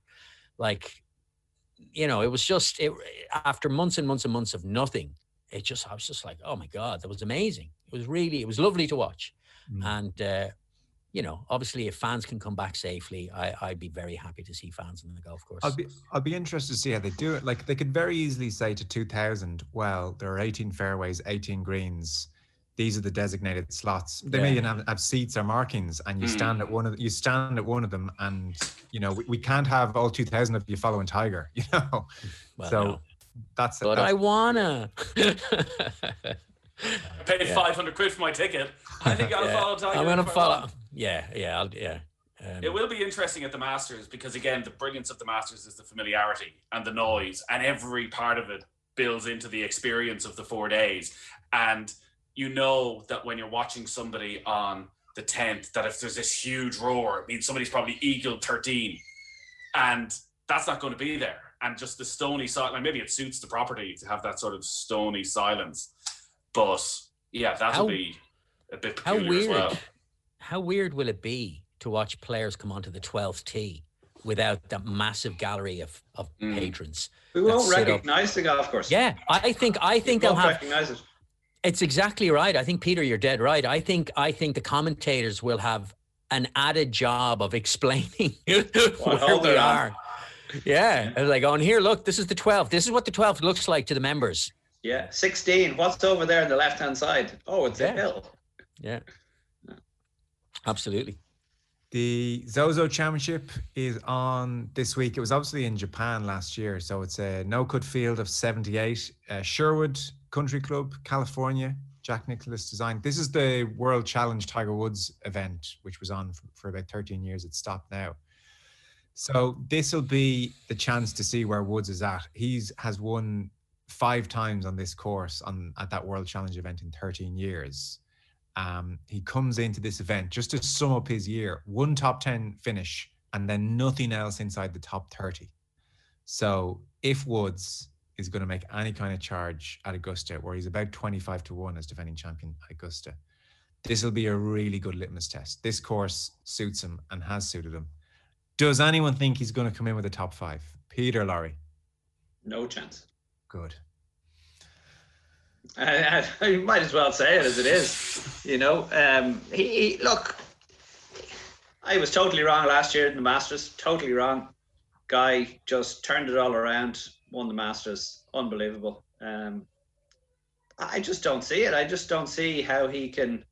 It was just, after months and months and months of nothing, I was just like, oh my God, that was amazing. It was lovely to watch. And, obviously if fans can come back safely, I'd be very happy to see fans on the golf course. I'll be interested to see how they do it. Like, they could very easily say to 2,000, well, there are 18 fairways, 18 greens. These are the designated slots. They may even have seats or markings, and you stand at one of them, and we can't have all 2,000 of you following Tiger. Well, so no. That's. I wanna. I paid 500 quid for my ticket. I think I'll follow Tiger. I'm gonna follow. Yeah. It will be interesting at the Masters, because again, the brilliance of the Masters is the familiarity and the noise, and every part of it builds into the experience of the 4 days. And that when you're watching somebody on the 10th, that if there's this huge roar, it means somebody's probably eagled 13, and that's not going to be there. And just the stony silence, maybe it suits the property to have that sort of stony silence. But yeah, that'll be a bit peculiar as well. How weird will it be to watch players come onto the 12th tee without that massive gallery of patrons? We won't recognise the golf course. Yeah, I think they'll have. Recognise it. It's exactly right. I think, Peter, you're dead right. I think the commentators will have an added job of explaining where we are. Yeah, like, on here, look, this is the 12th. This is what the 12th looks like to the members. Yeah, 16. What's over there on the left-hand side? Oh, it's a hill. Yeah, absolutely. The Zozo Championship is on this week. It was obviously in Japan last year, so it's a no-cut field of 78. Sherwood Country Club, California, Jack Nicklaus design. This is the World Challenge Tiger Woods event, which was on for about 13 years. It's stopped now. So this will be the chance to see where Woods is at. Has won 5 times on this course at that World Challenge event in 13 years. He comes into this event just to sum up his year, 1 top 10 finish, and then nothing else inside the top 30. So if Woods is going to make any kind of charge at Augusta, where he's about 25-1 as defending champion at Augusta, this will be a really good litmus test. This course suits him and has suited him. Does anyone think he's going to come in with a top 5? Peter, Laurie? No chance. Good. I might as well say it as it is. He look, I was totally wrong last year in the Masters. Totally wrong. Guy just turned it all around, won the Masters. Unbelievable. I just don't see it. I just don't see how he can.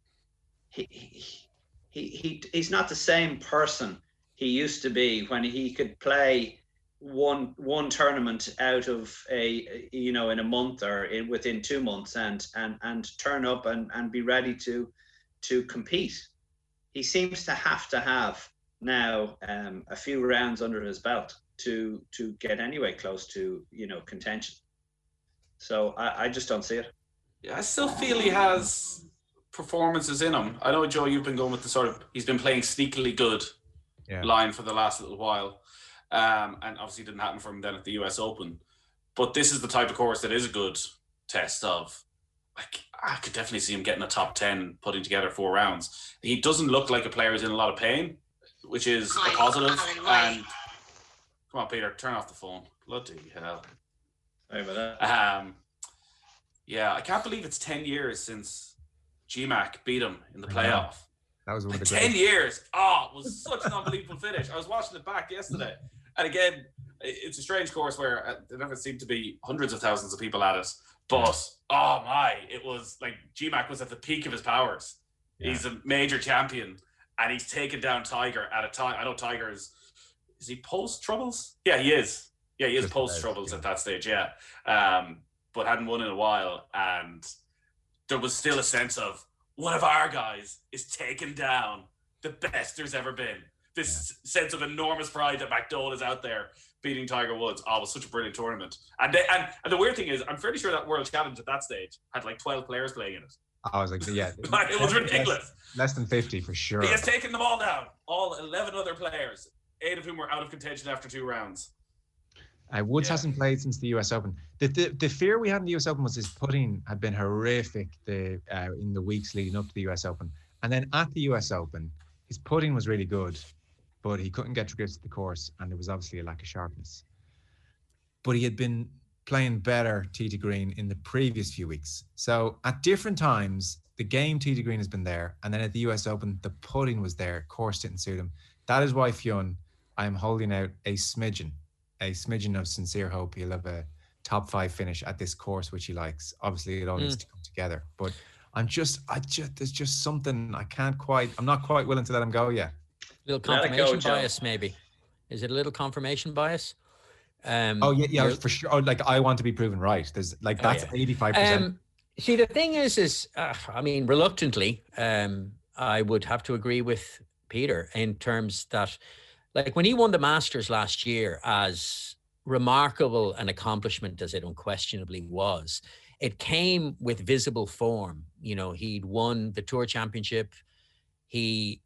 He's not the same person he used to be when he could play one tournament out of in a month or within 2 months and turn up and be ready to compete. He seems to have now a few rounds under his belt to get anyway close to contention. So I just don't see it. Yeah, I still feel he has performances in him. I know, Joe, you've been going with the sort of he's been playing sneakily good line for the last little while. And obviously it didn't happen for him then at the US Open. But this is the type of course that is a good test of, like, I could definitely see him getting a top 10, putting together 4 rounds. He doesn't look like a player who's in a lot of pain, which is a positive. And come on, Peter, turn off the phone. Bloody hell. Sorry about that. Yeah, I can't believe it's 10 years since GMAC beat him in the playoff. That was one of the 10 years. Oh, it was such an unbelievable finish. I was watching it back yesterday. And again, it's a strange course where there never seemed to be hundreds of thousands of people at it. But, oh my, it was like GMAC was at the peak of his powers. Yeah. He's a major champion and he's taken down Tiger at a time. I know Tiger is he post-troubles? Yeah, he is. Yeah, he is post-troubles at that stage, yeah. But hadn't won in a while. And there was still a sense of, one of our guys is taking down the best there's ever been. This sense of enormous pride that McDowell is out there beating Tiger Woods. Oh, it was such a brilliant tournament. And the weird thing is, I'm fairly sure that World Challenge at that stage had like 12 players playing in it. I was like, yeah. It was ridiculous. Less than 50 for sure. He has taken them all down. All 11 other players, 8 of whom were out of contention after 2 rounds. Woods hasn't played since the US Open. The fear we had in the US Open was his putting had been horrific in the weeks leading up to the US Open. And then at the US Open, his putting was really good, but he couldn't get to grips with the course, and there was obviously a lack of sharpness. But he had been playing better tee to green in the previous few weeks. So at different times, the game tee to green has been there, and then at the US Open, the putting was there, course didn't suit him. That is why, Fionn, I am holding out a smidgen of sincere hope he'll have a top 5 finish at this course, which he likes. Obviously, it all needs to come together. But there's just something I'm not quite willing to let him go yet. A little confirmation bias, maybe. Is it a little confirmation bias? For sure. Oh, like, I want to be proven right. There's like, that's 85%. See, the thing is reluctantly, I would have to agree with Peter in terms that, like, when he won the Masters last year, as remarkable an accomplishment as it unquestionably was, it came with visible form. You know, he'd won the Tour Championship. He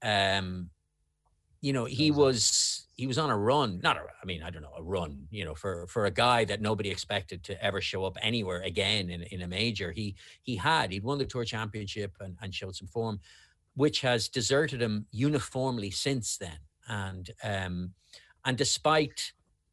was on a run. A run, for a guy that nobody expected to ever show up anywhere again in a major. He'd won the Tour Championship and showed some form, which has deserted him uniformly since then. And despite,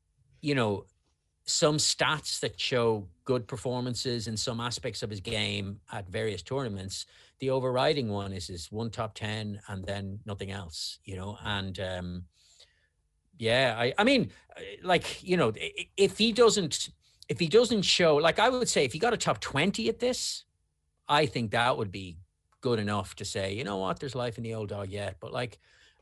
some stats that show good performances in some aspects of his game at various tournaments, the overriding one is his one top 10 and then nothing else, and if he doesn't show, like, I would say if he got a top 20 at this, I think that would be good enough to say, you know what, there's life in the old dog yet. But like,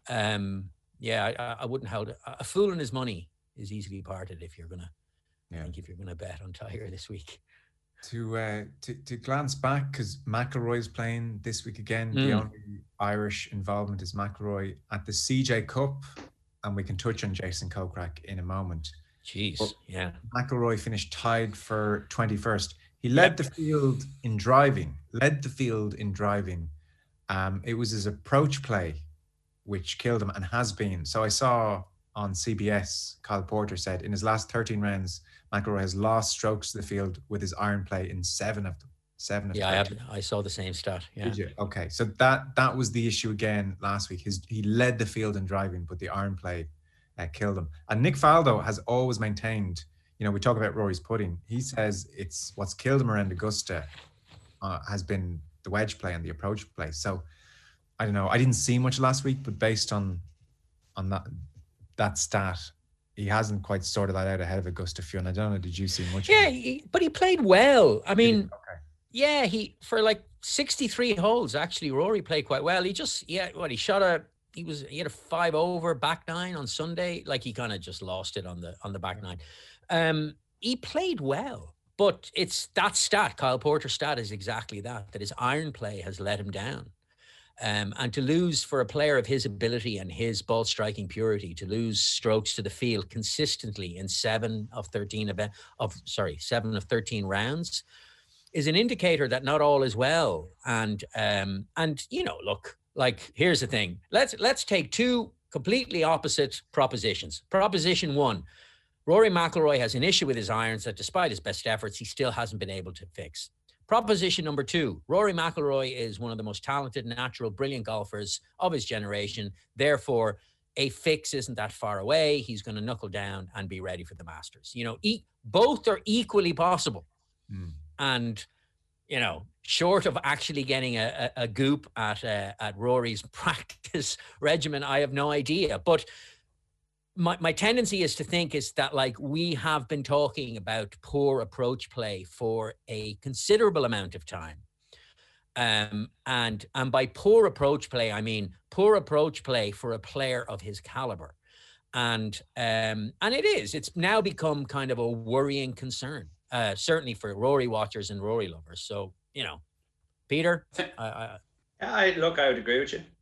I wouldn't hold it. A fool and his money is easily parted if you're gonna bet on Tiger this week. To glance back, because McIlroy's playing this week again. The only Irish involvement is McIlroy at the CJ Cup, and we can touch on Jason Kokrak in a moment. Jeez, but yeah. McIlroy finished tied for 21st. He led the field in driving. It was his approach play which killed him and has been. So I saw on CBS, Kyle Porter said in his last 13 rounds, McIlroy has lost strokes to the field with his iron play in 7 of them. 7 of them. I saw the same stat. Yeah. Did you? Okay. So that was the issue again last week. He led the field in driving, but the iron play killed him. And Nick Faldo has always maintained, we talk about Rory's putting. He says it's what's killed him around Augusta has been the wedge play and the approach play. So I don't know. I didn't see much last week, but based on that stat, he hasn't quite sorted that out ahead of Augusta Fionn. I don't know, did you see much? Yeah, but he played well. I mean, okay. Yeah, he for like 63 holes. Actually, Rory played quite well. He had a 5 over back nine on Sunday. Like he kind of just lost it on the back nine. He played well, but it's that stat. Kyle Porter's stat is exactly that his iron play has let him down. And to lose for a player of his ability and his ball striking purity, to lose strokes to the field consistently in 7 of 13 rounds is an indicator that not all is well. And look, like, here's the thing. Let's take two completely opposite propositions. Proposition 1, Rory McIlroy has an issue with his irons that despite his best efforts, he still hasn't been able to fix. Proposition number 2, Rory McIlroy is one of the most talented, natural, brilliant golfers of his generation. Therefore, a fix isn't that far away. He's going to knuckle down and be ready for the Masters. Both are equally possible. And, short of actually getting a goop at Rory's practice regimen, I have no idea. But my tendency is to think is that, like, we have been talking about poor approach play for a considerable amount of time. And by poor approach play, I mean poor approach play for a player of his caliber. And it's now become kind of a worrying concern, certainly for Rory watchers and Rory lovers. So, Peter? I would agree with you.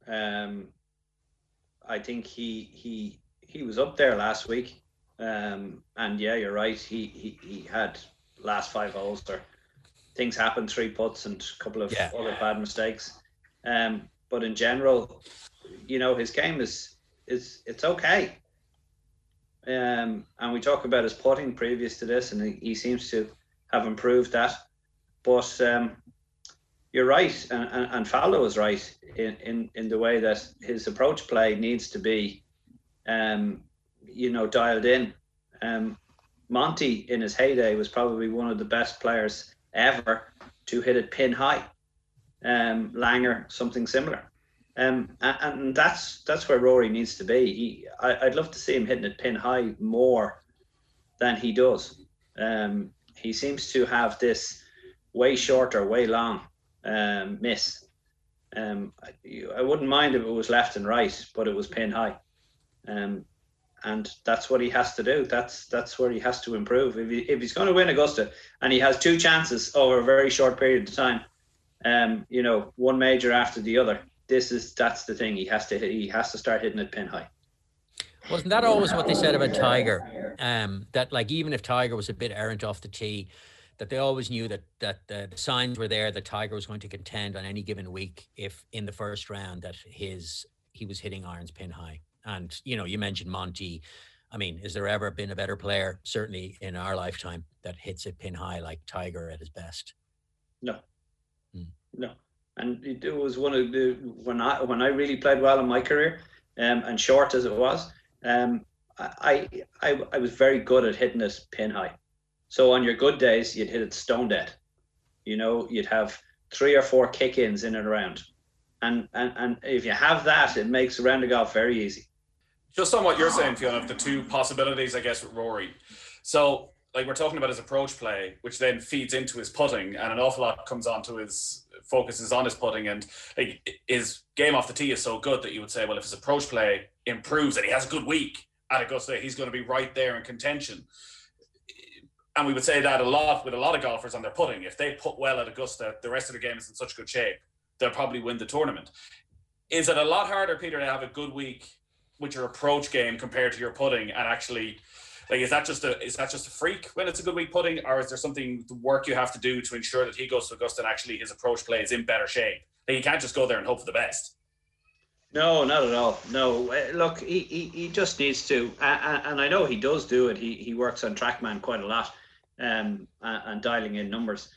I think he was up there last week. And yeah, you're right. He had last 5 holes or things happened, 3 putts and a couple of other bad mistakes. But in general, his game it's okay. And we talked about his putting previous to this, and he seems to have improved that. But you're right, and Faldo is right in the way that his approach play needs to be, dialed in. Monty in his heyday was probably one of the best players ever to hit it pin high. Langer, something similar. And that's where Rory needs to be. I'd love to see him hitting it pin high more than he does. He seems to have this way shorter, way long miss. I wouldn't mind if it was left and right, but it was pin high. And that's what he has to do. That's where he has to improve. If he's going to win Augusta, and he has 2 chances over a very short period of time, one major after the other, that's the thing. He has to start hitting it pin high. Wasn't that always what they said about Tiger? That, like, even if Tiger was a bit errant off the tee, that they always knew that the signs were there that Tiger was going to contend on any given week if in the first round that he was hitting irons pin high. And, you mentioned Monty. I mean, has there ever been a better player, certainly in our lifetime, that hits it pin high like Tiger at his best? No. No. And it was one of the, when I really played well in my career, and short as it was, I was very good at hitting it pin high. So on your good days, you'd hit it stone dead. You'd have 3 or 4 kick-ins in and around. And if you have that, it makes round of golf very easy. Just on what you're saying, Fiona, of the 2 possibilities, I guess, with Rory. So, like, we're talking about his approach play, which then feeds into his putting, and an awful lot comes onto his focuses on his putting, and like his game off the tee is so good that you would say, well, if his approach play improves and he has a good week at Augusta, he's going to be right there in contention. And we would say that a lot with a lot of golfers on their putting. If they put well at Augusta, the rest of their game is in such good shape, they'll probably win the tournament. Is it a lot harder, Peter, to have a good week with your approach game compared to your putting, and actually, like, is that just a freak when it's a good week putting, or is there something, the work you have to do to ensure that he goes to Augusta and actually his approach play is in better shape? Like, you can't just go there and hope for the best. No, not at all. No, look, he just needs to, and I know he does do it. He works on TrackMan quite a lot, and dialing in numbers.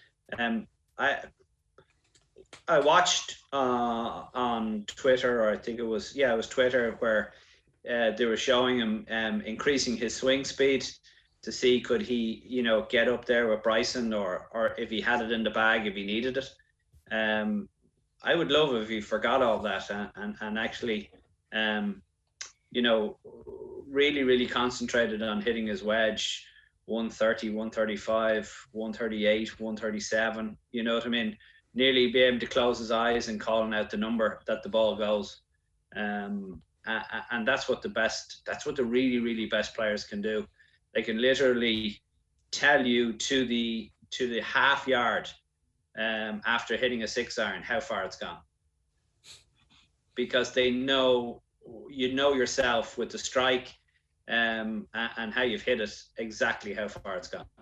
I watched on Twitter, or I think it was Twitter, where they were showing him increasing his swing speed to see could he, get up there with Bryson, or if he had it in the bag if he needed it. I would love if he forgot all that and actually, really, really concentrated on hitting his wedge 130, 135, 138, 137. You know what I mean? Nearly be able to close his eyes and calling out the number that the ball goes. And that's what the really, really best players can do. They can literally tell you to the half yard after hitting a 6-iron how far it's gone, because they know yourself with the strike and how you've hit it, exactly how far it's gone.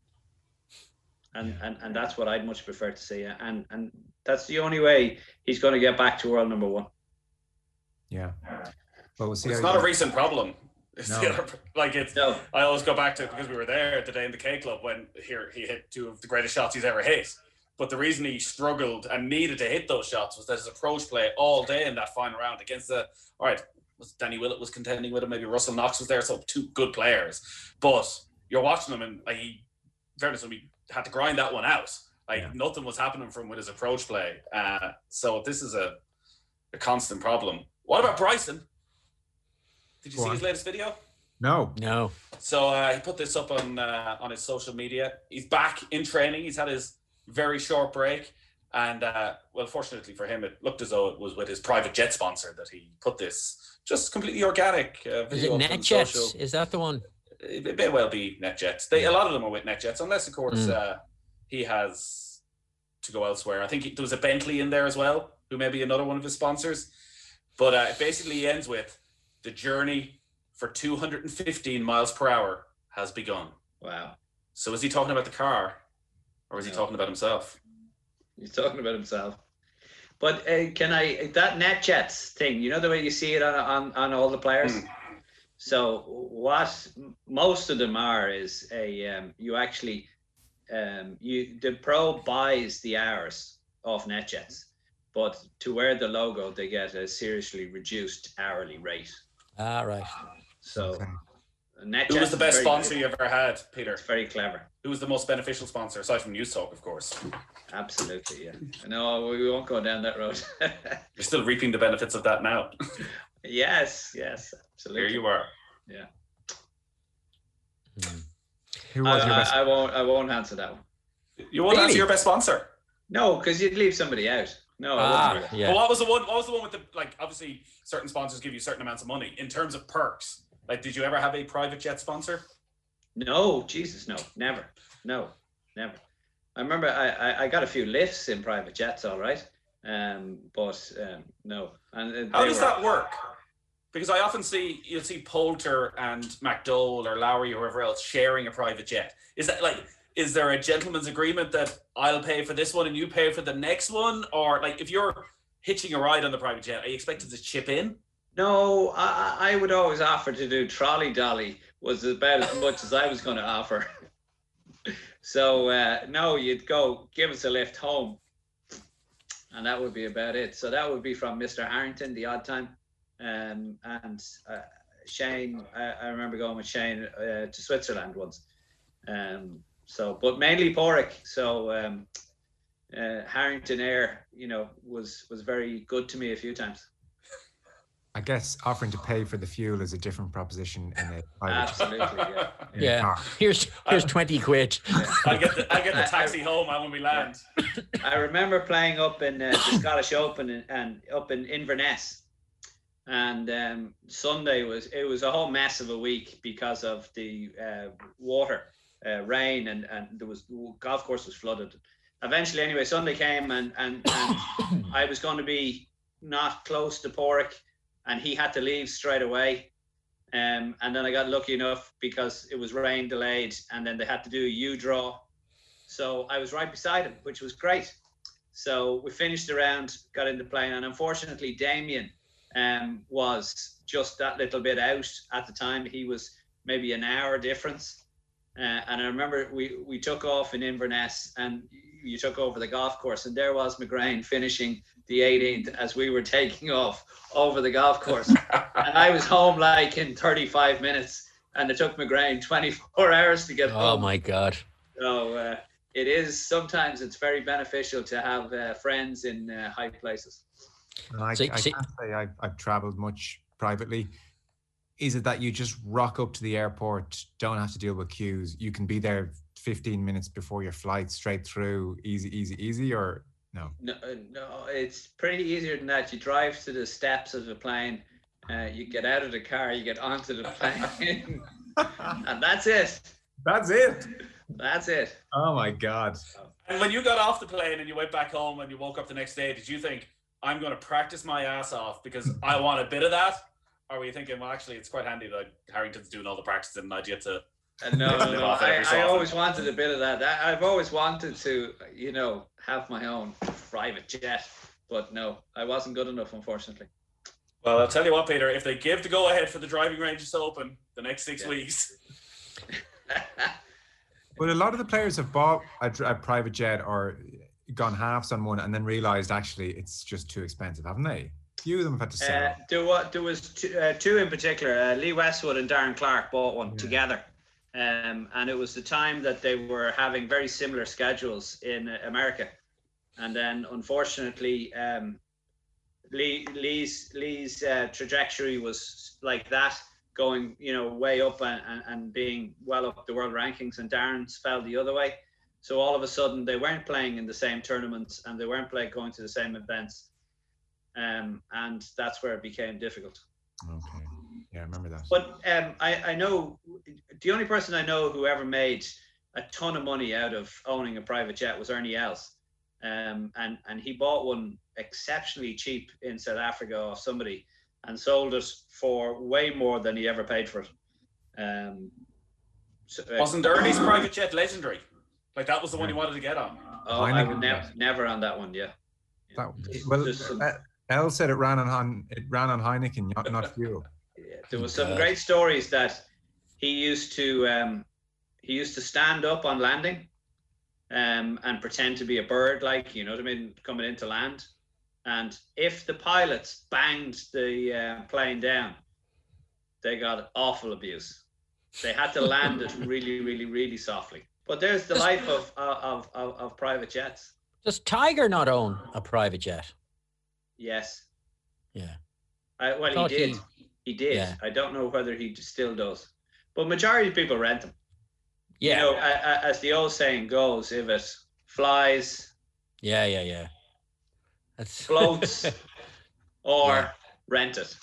And that's what I'd much prefer to see, and that's the only way he's going to get back to world number one. Yeah, but we'll see. It's not a recent problem. It's No. the other, like it's. No. I always go back to it because we were there the day in the K Club when he hit 2 of the greatest shots he's ever hit. But the reason he struggled and needed to hit those shots was that his approach play all day in that final round against was Danny Willett was contending with him, maybe Russell Knox was there, so 2 good players. But you're watching him and he had to grind that one out. Nothing was happening from with his approach play. So this is a constant problem. What about Bryson? Did you see his latest video? No. So he put this up on his social media. He's back in training. He's had his very short break. And, fortunately for him, it looked as though it was with his private jet sponsor that he put this just completely organic video. Is it NetJets? Is that the one? It may well be NetJets. A lot of them are with NetJets, unless, of course, he has to go elsewhere. I think there was a Bentley in there as well, who may be another one of his sponsors. But it basically ends with, the journey for 215 miles per hour has begun. Wow. So is he talking about the car, or is he talking about himself? He's talking about himself. But that NetJets thing, you know the way you see it on all the players? So what most of them are is the pro buys the hours off NetJets, but to wear the logo, they get a seriously reduced hourly rate. Ah, right. So, NetJets, who was the best sponsor you ever had, Peter? It's very clever. Who was the most beneficial sponsor, aside from News Talk, of course? Absolutely, yeah. No, we won't go down that road. You're still reaping the benefits of that now. Yes, absolutely. Here you are. Yeah. Who was your best? I won't answer that one. You won't answer your best sponsor? No, because you'd leave somebody out. No, yeah. But what was the one with the, obviously certain sponsors give you certain amounts of money in terms of perks? Did you ever have a private jet sponsor? No, Jesus, no, never. No, never. I remember I got a few lifts in private jets, all right. But no. And how does that work? Because I often you'll see Poulter and McDowell or Lowry or whoever else sharing a private jet. Is there a gentleman's agreement that I'll pay for this one and you pay for the next one? Or if you're hitching a ride on the private jet, are you expected to chip in? No, I would always offer to do trolley dolly, was about as much as I was going to offer. So no, you'd go give us a lift home, and that would be about it. So that would be from Mr. Harrington the odd time, and Shane. I remember going with Shane to Switzerland once. But mainly Porrick. So Harrington Air, was very good to me a few times. I guess offering to pay for the fuel is a different proposition in a private. Absolutely, yeah. Here's 20 quid. Yeah. I get the taxi home when we land. I remember playing up in the Scottish Open and up in Inverness, and Sunday was a whole mess of a week because of the water, rain, and the golf course was flooded. Eventually, anyway, Sunday came and I was going to be not close to Porrick, and he had to leave straight away. And then I got lucky enough because it was rain delayed, and then they had to do a U-draw. So I was right beside him, which was great. So we finished the round, got into plane, and unfortunately Damien was just that little bit out at the time. He was maybe an hour difference. And I remember we took off in Inverness, and you took over the golf course, and there was McGrain finishing the 18th as we were taking off over the golf course. And I was home in 35 minutes, and it took McGrain 24 hours to get home. Oh my God. So sometimes it's very beneficial to have friends in high places. I can't say I've traveled much privately. is it that you just rock up to the airport, don't have to deal with queues? You can be there 15 minutes before your flight, straight through, easy, or no? No, it's pretty easier than that. You drive to the steps of the plane, you get out of the car, you get onto the plane, and that's it. That's it. That's it. Oh my God. And when you got off the plane and you went back home and you woke up the next day, did you think, I'm going to practice my ass off because I want a bit of that? Or were you thinking, well, actually, it's quite handy that Harrington's doing all the practicing and I'd get to... No. I always wanted a bit of that. I've always wanted to, have my own private jet. But no, I wasn't good enough, unfortunately. Well, I'll tell you what, Peter, if they give the go-ahead for the driving ranges to open the next 6 weeks... But a lot of the players have bought a private jet or gone halves on one and then realised, actually, it's just too expensive, haven't they? Few of them have had to sell. There was two in particular. Lee Westwood and Darren Clark bought one together. And it was the time that they were having very similar schedules in America. And then, unfortunately, Lee's trajectory was like that, going, way up and being well up the world rankings, and Darren's fell the other way. So all of a sudden, they weren't playing in the same tournaments and they weren't going to the same events. And that's where it became difficult. Okay. Yeah, I remember that. But I know the only person I know who ever made a ton of money out of owning a private jet was Ernie Els. And he bought one exceptionally cheap in South Africa off somebody and sold it for way more than he ever paid for it. Wasn't Ernie's private jet legendary? Like, that was the one he wanted to get on. Oh, I would never on that one, yeah. El said it ran on Heineken, not fuel. Yeah, there was some great stories that he used to stand up on landing and pretend to be a bird, like, coming into land. And if the pilots banged the plane down, they got awful abuse. They had to land it really, really, really softly. But there's the life of private jets. Does Tiger not own a private jet? Yes. Yeah. He did. He did. Yeah. I don't know whether he still does. But majority of people rent them. Yeah. As the old saying goes, if it flies... Yeah. Floats or rent it.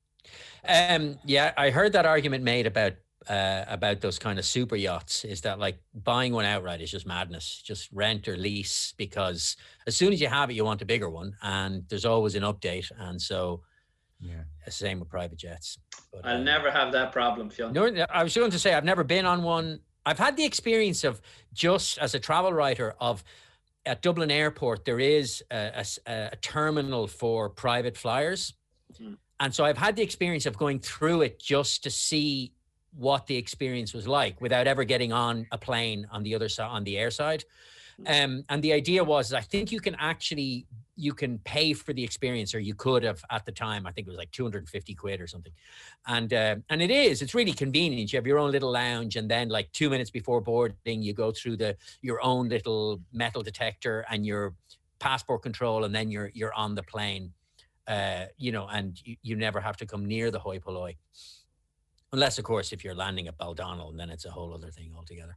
I heard that argument made about those kind of super yachts, is that like buying one outright is just madness. Just rent or lease, because as soon as you have it, you want a bigger one, and there's always an update. And so, same with private jets. But, I'll never have that problem, Fionn. No, I was going to say I've never been on one. I've had the experience of, just as a travel writer, of at Dublin Airport there is a terminal for private flyers, and so I've had the experience of going through it just to see what the experience was like without ever getting on a plane on the other side, on the air side. And the idea was, I think you can pay for the experience, or you could have at the time. I think it was like 250 quid or something. And it's really convenient. You have your own little lounge, and then like 2 minutes before boarding, you go through your own little metal detector and your passport control, and then you're on the plane, and you never have to come near the hoi polloi. Unless, of course, if you're landing at Baldonnel, and then it's a whole other thing altogether.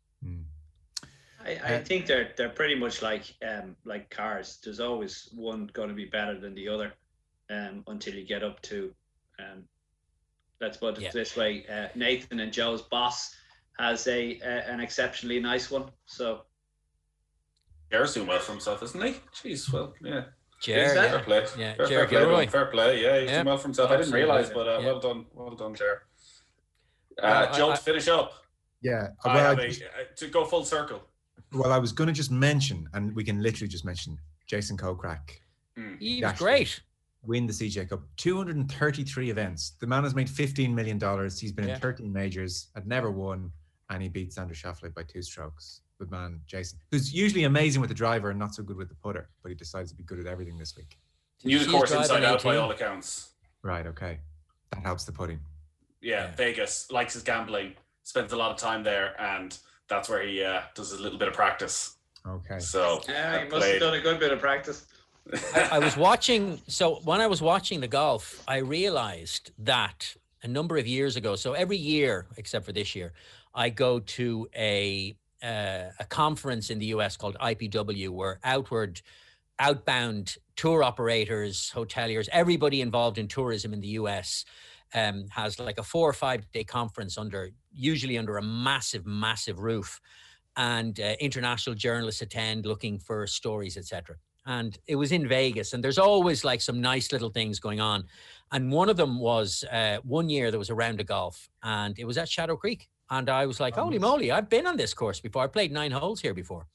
I think they're pretty much like cars. There's always one going to be better than the other until you get up to, let's put it this way, Nathan and Joe's boss has an exceptionally nice one. So Jared's doing well for himself, isn't he? Jeez, well, yeah. Jared, fair play. Yeah, fair play. Fair play. Yeah, he's doing well for himself. I didn't realise, but well done, Jared. Joe, to finish up. Yeah. To go full circle. Well, I was going to just mention, and we can literally just mention, Jason Kokrak. He was great. Win the CJ Cup. 233 events. The man has made $15 million. He's been in 13 majors, had never won, and he beat Sandro Schauffele by 2 strokes. Good man, Jason, who's usually amazing with the driver and not so good with the putter, but he decides to be good at everything this week. Knew the course inside out by all accounts. Right, okay. That helps the putting. Yeah, Vegas, likes his gambling, spends a lot of time there, and that's where he does a little bit of practice. Okay. So he must have done a good bit of practice. I was watching. So when I was watching the golf, I realized that a number of years ago. So every year, except for this year, I go to a conference in the US called IPW, where outbound tour operators, hoteliers, everybody involved in tourism in the US has like a 4 or 5 day conference usually under a massive roof, and international journalists attend looking for stories, etc. And it was in Vegas, and there's always like some nice little things going on. And one of them was one year there was a round of golf, and it was at Shadow Creek. And I was like, holy moly, I've been on this course before. I played 9 holes here before.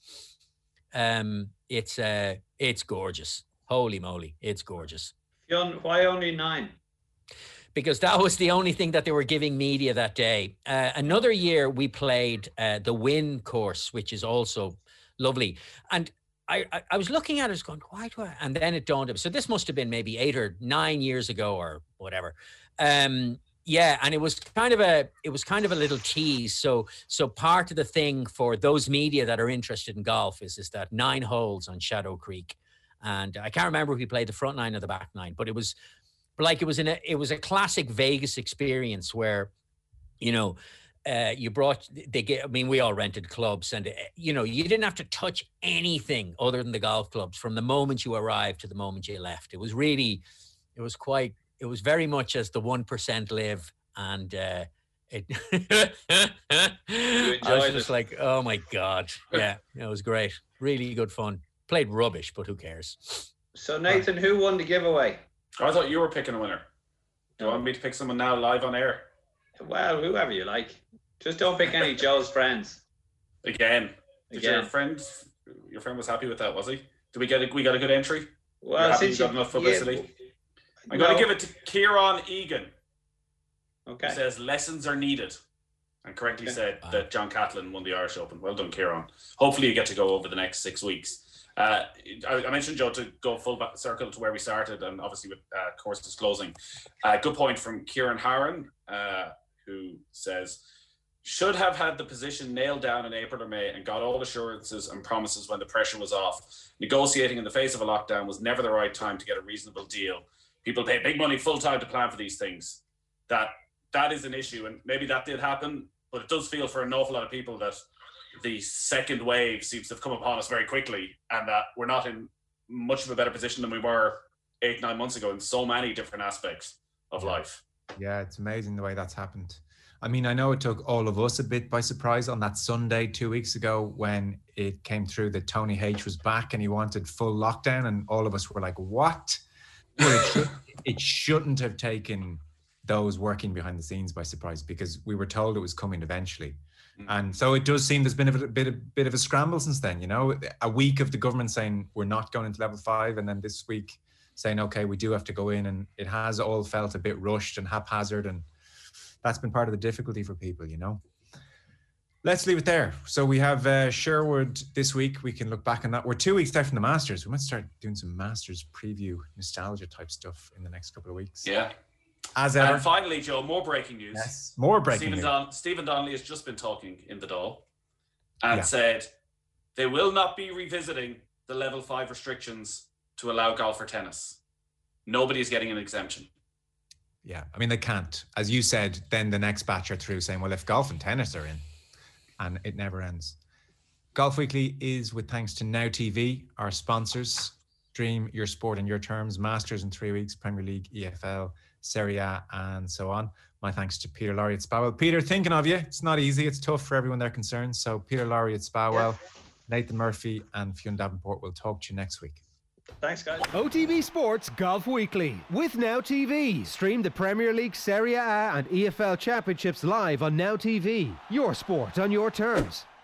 It's gorgeous. Holy moly, it's gorgeous. Fionn, why only 9? Because that was the only thing that they were giving media that day. Another year we played the Wynn course, which is also lovely. And I was looking at it going, why do I? And then it dawned on me. So this must have been maybe 8 or 9 years ago or whatever. Yeah, and it was kind of a little tease. So part of the thing for those media that are interested in golf is that 9 holes on Shadow Creek, and I can't remember if we played the front 9 or the back 9, but it was a classic Vegas experience where, you know, we all rented clubs, and you know, you didn't have to touch anything other than the golf clubs from the moment you arrived to the moment you left. It was very much as the 1% live, and I was just like, oh my God. Yeah, it was great. Really good fun. Played rubbish, but who cares? So Nathan, who won the giveaway? I thought you were picking a winner. Do you want me to pick someone now live on air? Well, whoever you like. Just don't pick any Joe's friends. Again. Did your friend was happy with that, was he? Did we got a good entry? Well, since you got enough publicity. Yeah. I'm going to give it to Kieran Egan. Okay. Who says lessons are needed, and correctly said that John Catlin won the Irish Open. Well done, Kieran. Hopefully you get to go over the next 6 weeks. I mentioned, Joe, to go full circle to where we started, and obviously with courses closing. Good point from Kieran Harron, who says, should have had the position nailed down in April or May and got all assurances and promises when the pressure was off. Negotiating in the face of a lockdown was never the right time to get a reasonable deal. People pay big money full time to plan for these things. That is an issue, and maybe that did happen, but it does feel for an awful lot of people that the second wave seems to have come upon us very quickly, and that we're not in much of a better position than we were 8-9 months ago in so many different aspects of life. Yeah, it's amazing the way that's happened. I mean, I know it took all of us a bit by surprise on that Sunday 2 weeks ago when it came through that Tony H was back and he wanted full lockdown, and all of us were like, what? But it shouldn't have taken those working behind the scenes by surprise, because we were told it was coming eventually. And so it does seem there's been a bit of a scramble since then, you know, a week of the government saying we're not going into level 5, and then this week saying, okay, we do have to go in, and it has all felt a bit rushed and haphazard, and that's been part of the difficulty for people, you know. Let's leave it there. So we have Sherwood this week. We can look back on that. We're 2 weeks out from the Masters. We might start doing some Masters preview, nostalgia type stuff in the next couple of weeks. Yeah. As ever. And finally, Joe, more breaking news. Yes, more breaking news. Stephen Donnelly has just been talking in the Dáil and said they will not be revisiting the level 5 restrictions to allow golf or tennis. Nobody's getting an exemption. Yeah, I mean, they can't. As you said, then the next batch are through saying, well, if golf and tennis are in, and it never ends. Golf Weekly is with thanks to Now TV, our sponsors. Stream your sport on your terms. Masters in 3 weeks, Premier League, EFL, Serie A, and so on. My thanks to Peter Lowry at Spawell. Peter, thinking of you. It's not easy. It's tough for everyone they're concerned. So Peter Lowry at Spawell, Nathan Murphy and Fionn Davenport will talk to you next week. Thanks, guys. OTB Sports Golf Weekly with Now TV. Stream the Premier League, Serie A and EFL Championships live on Now TV. Your sport on your terms.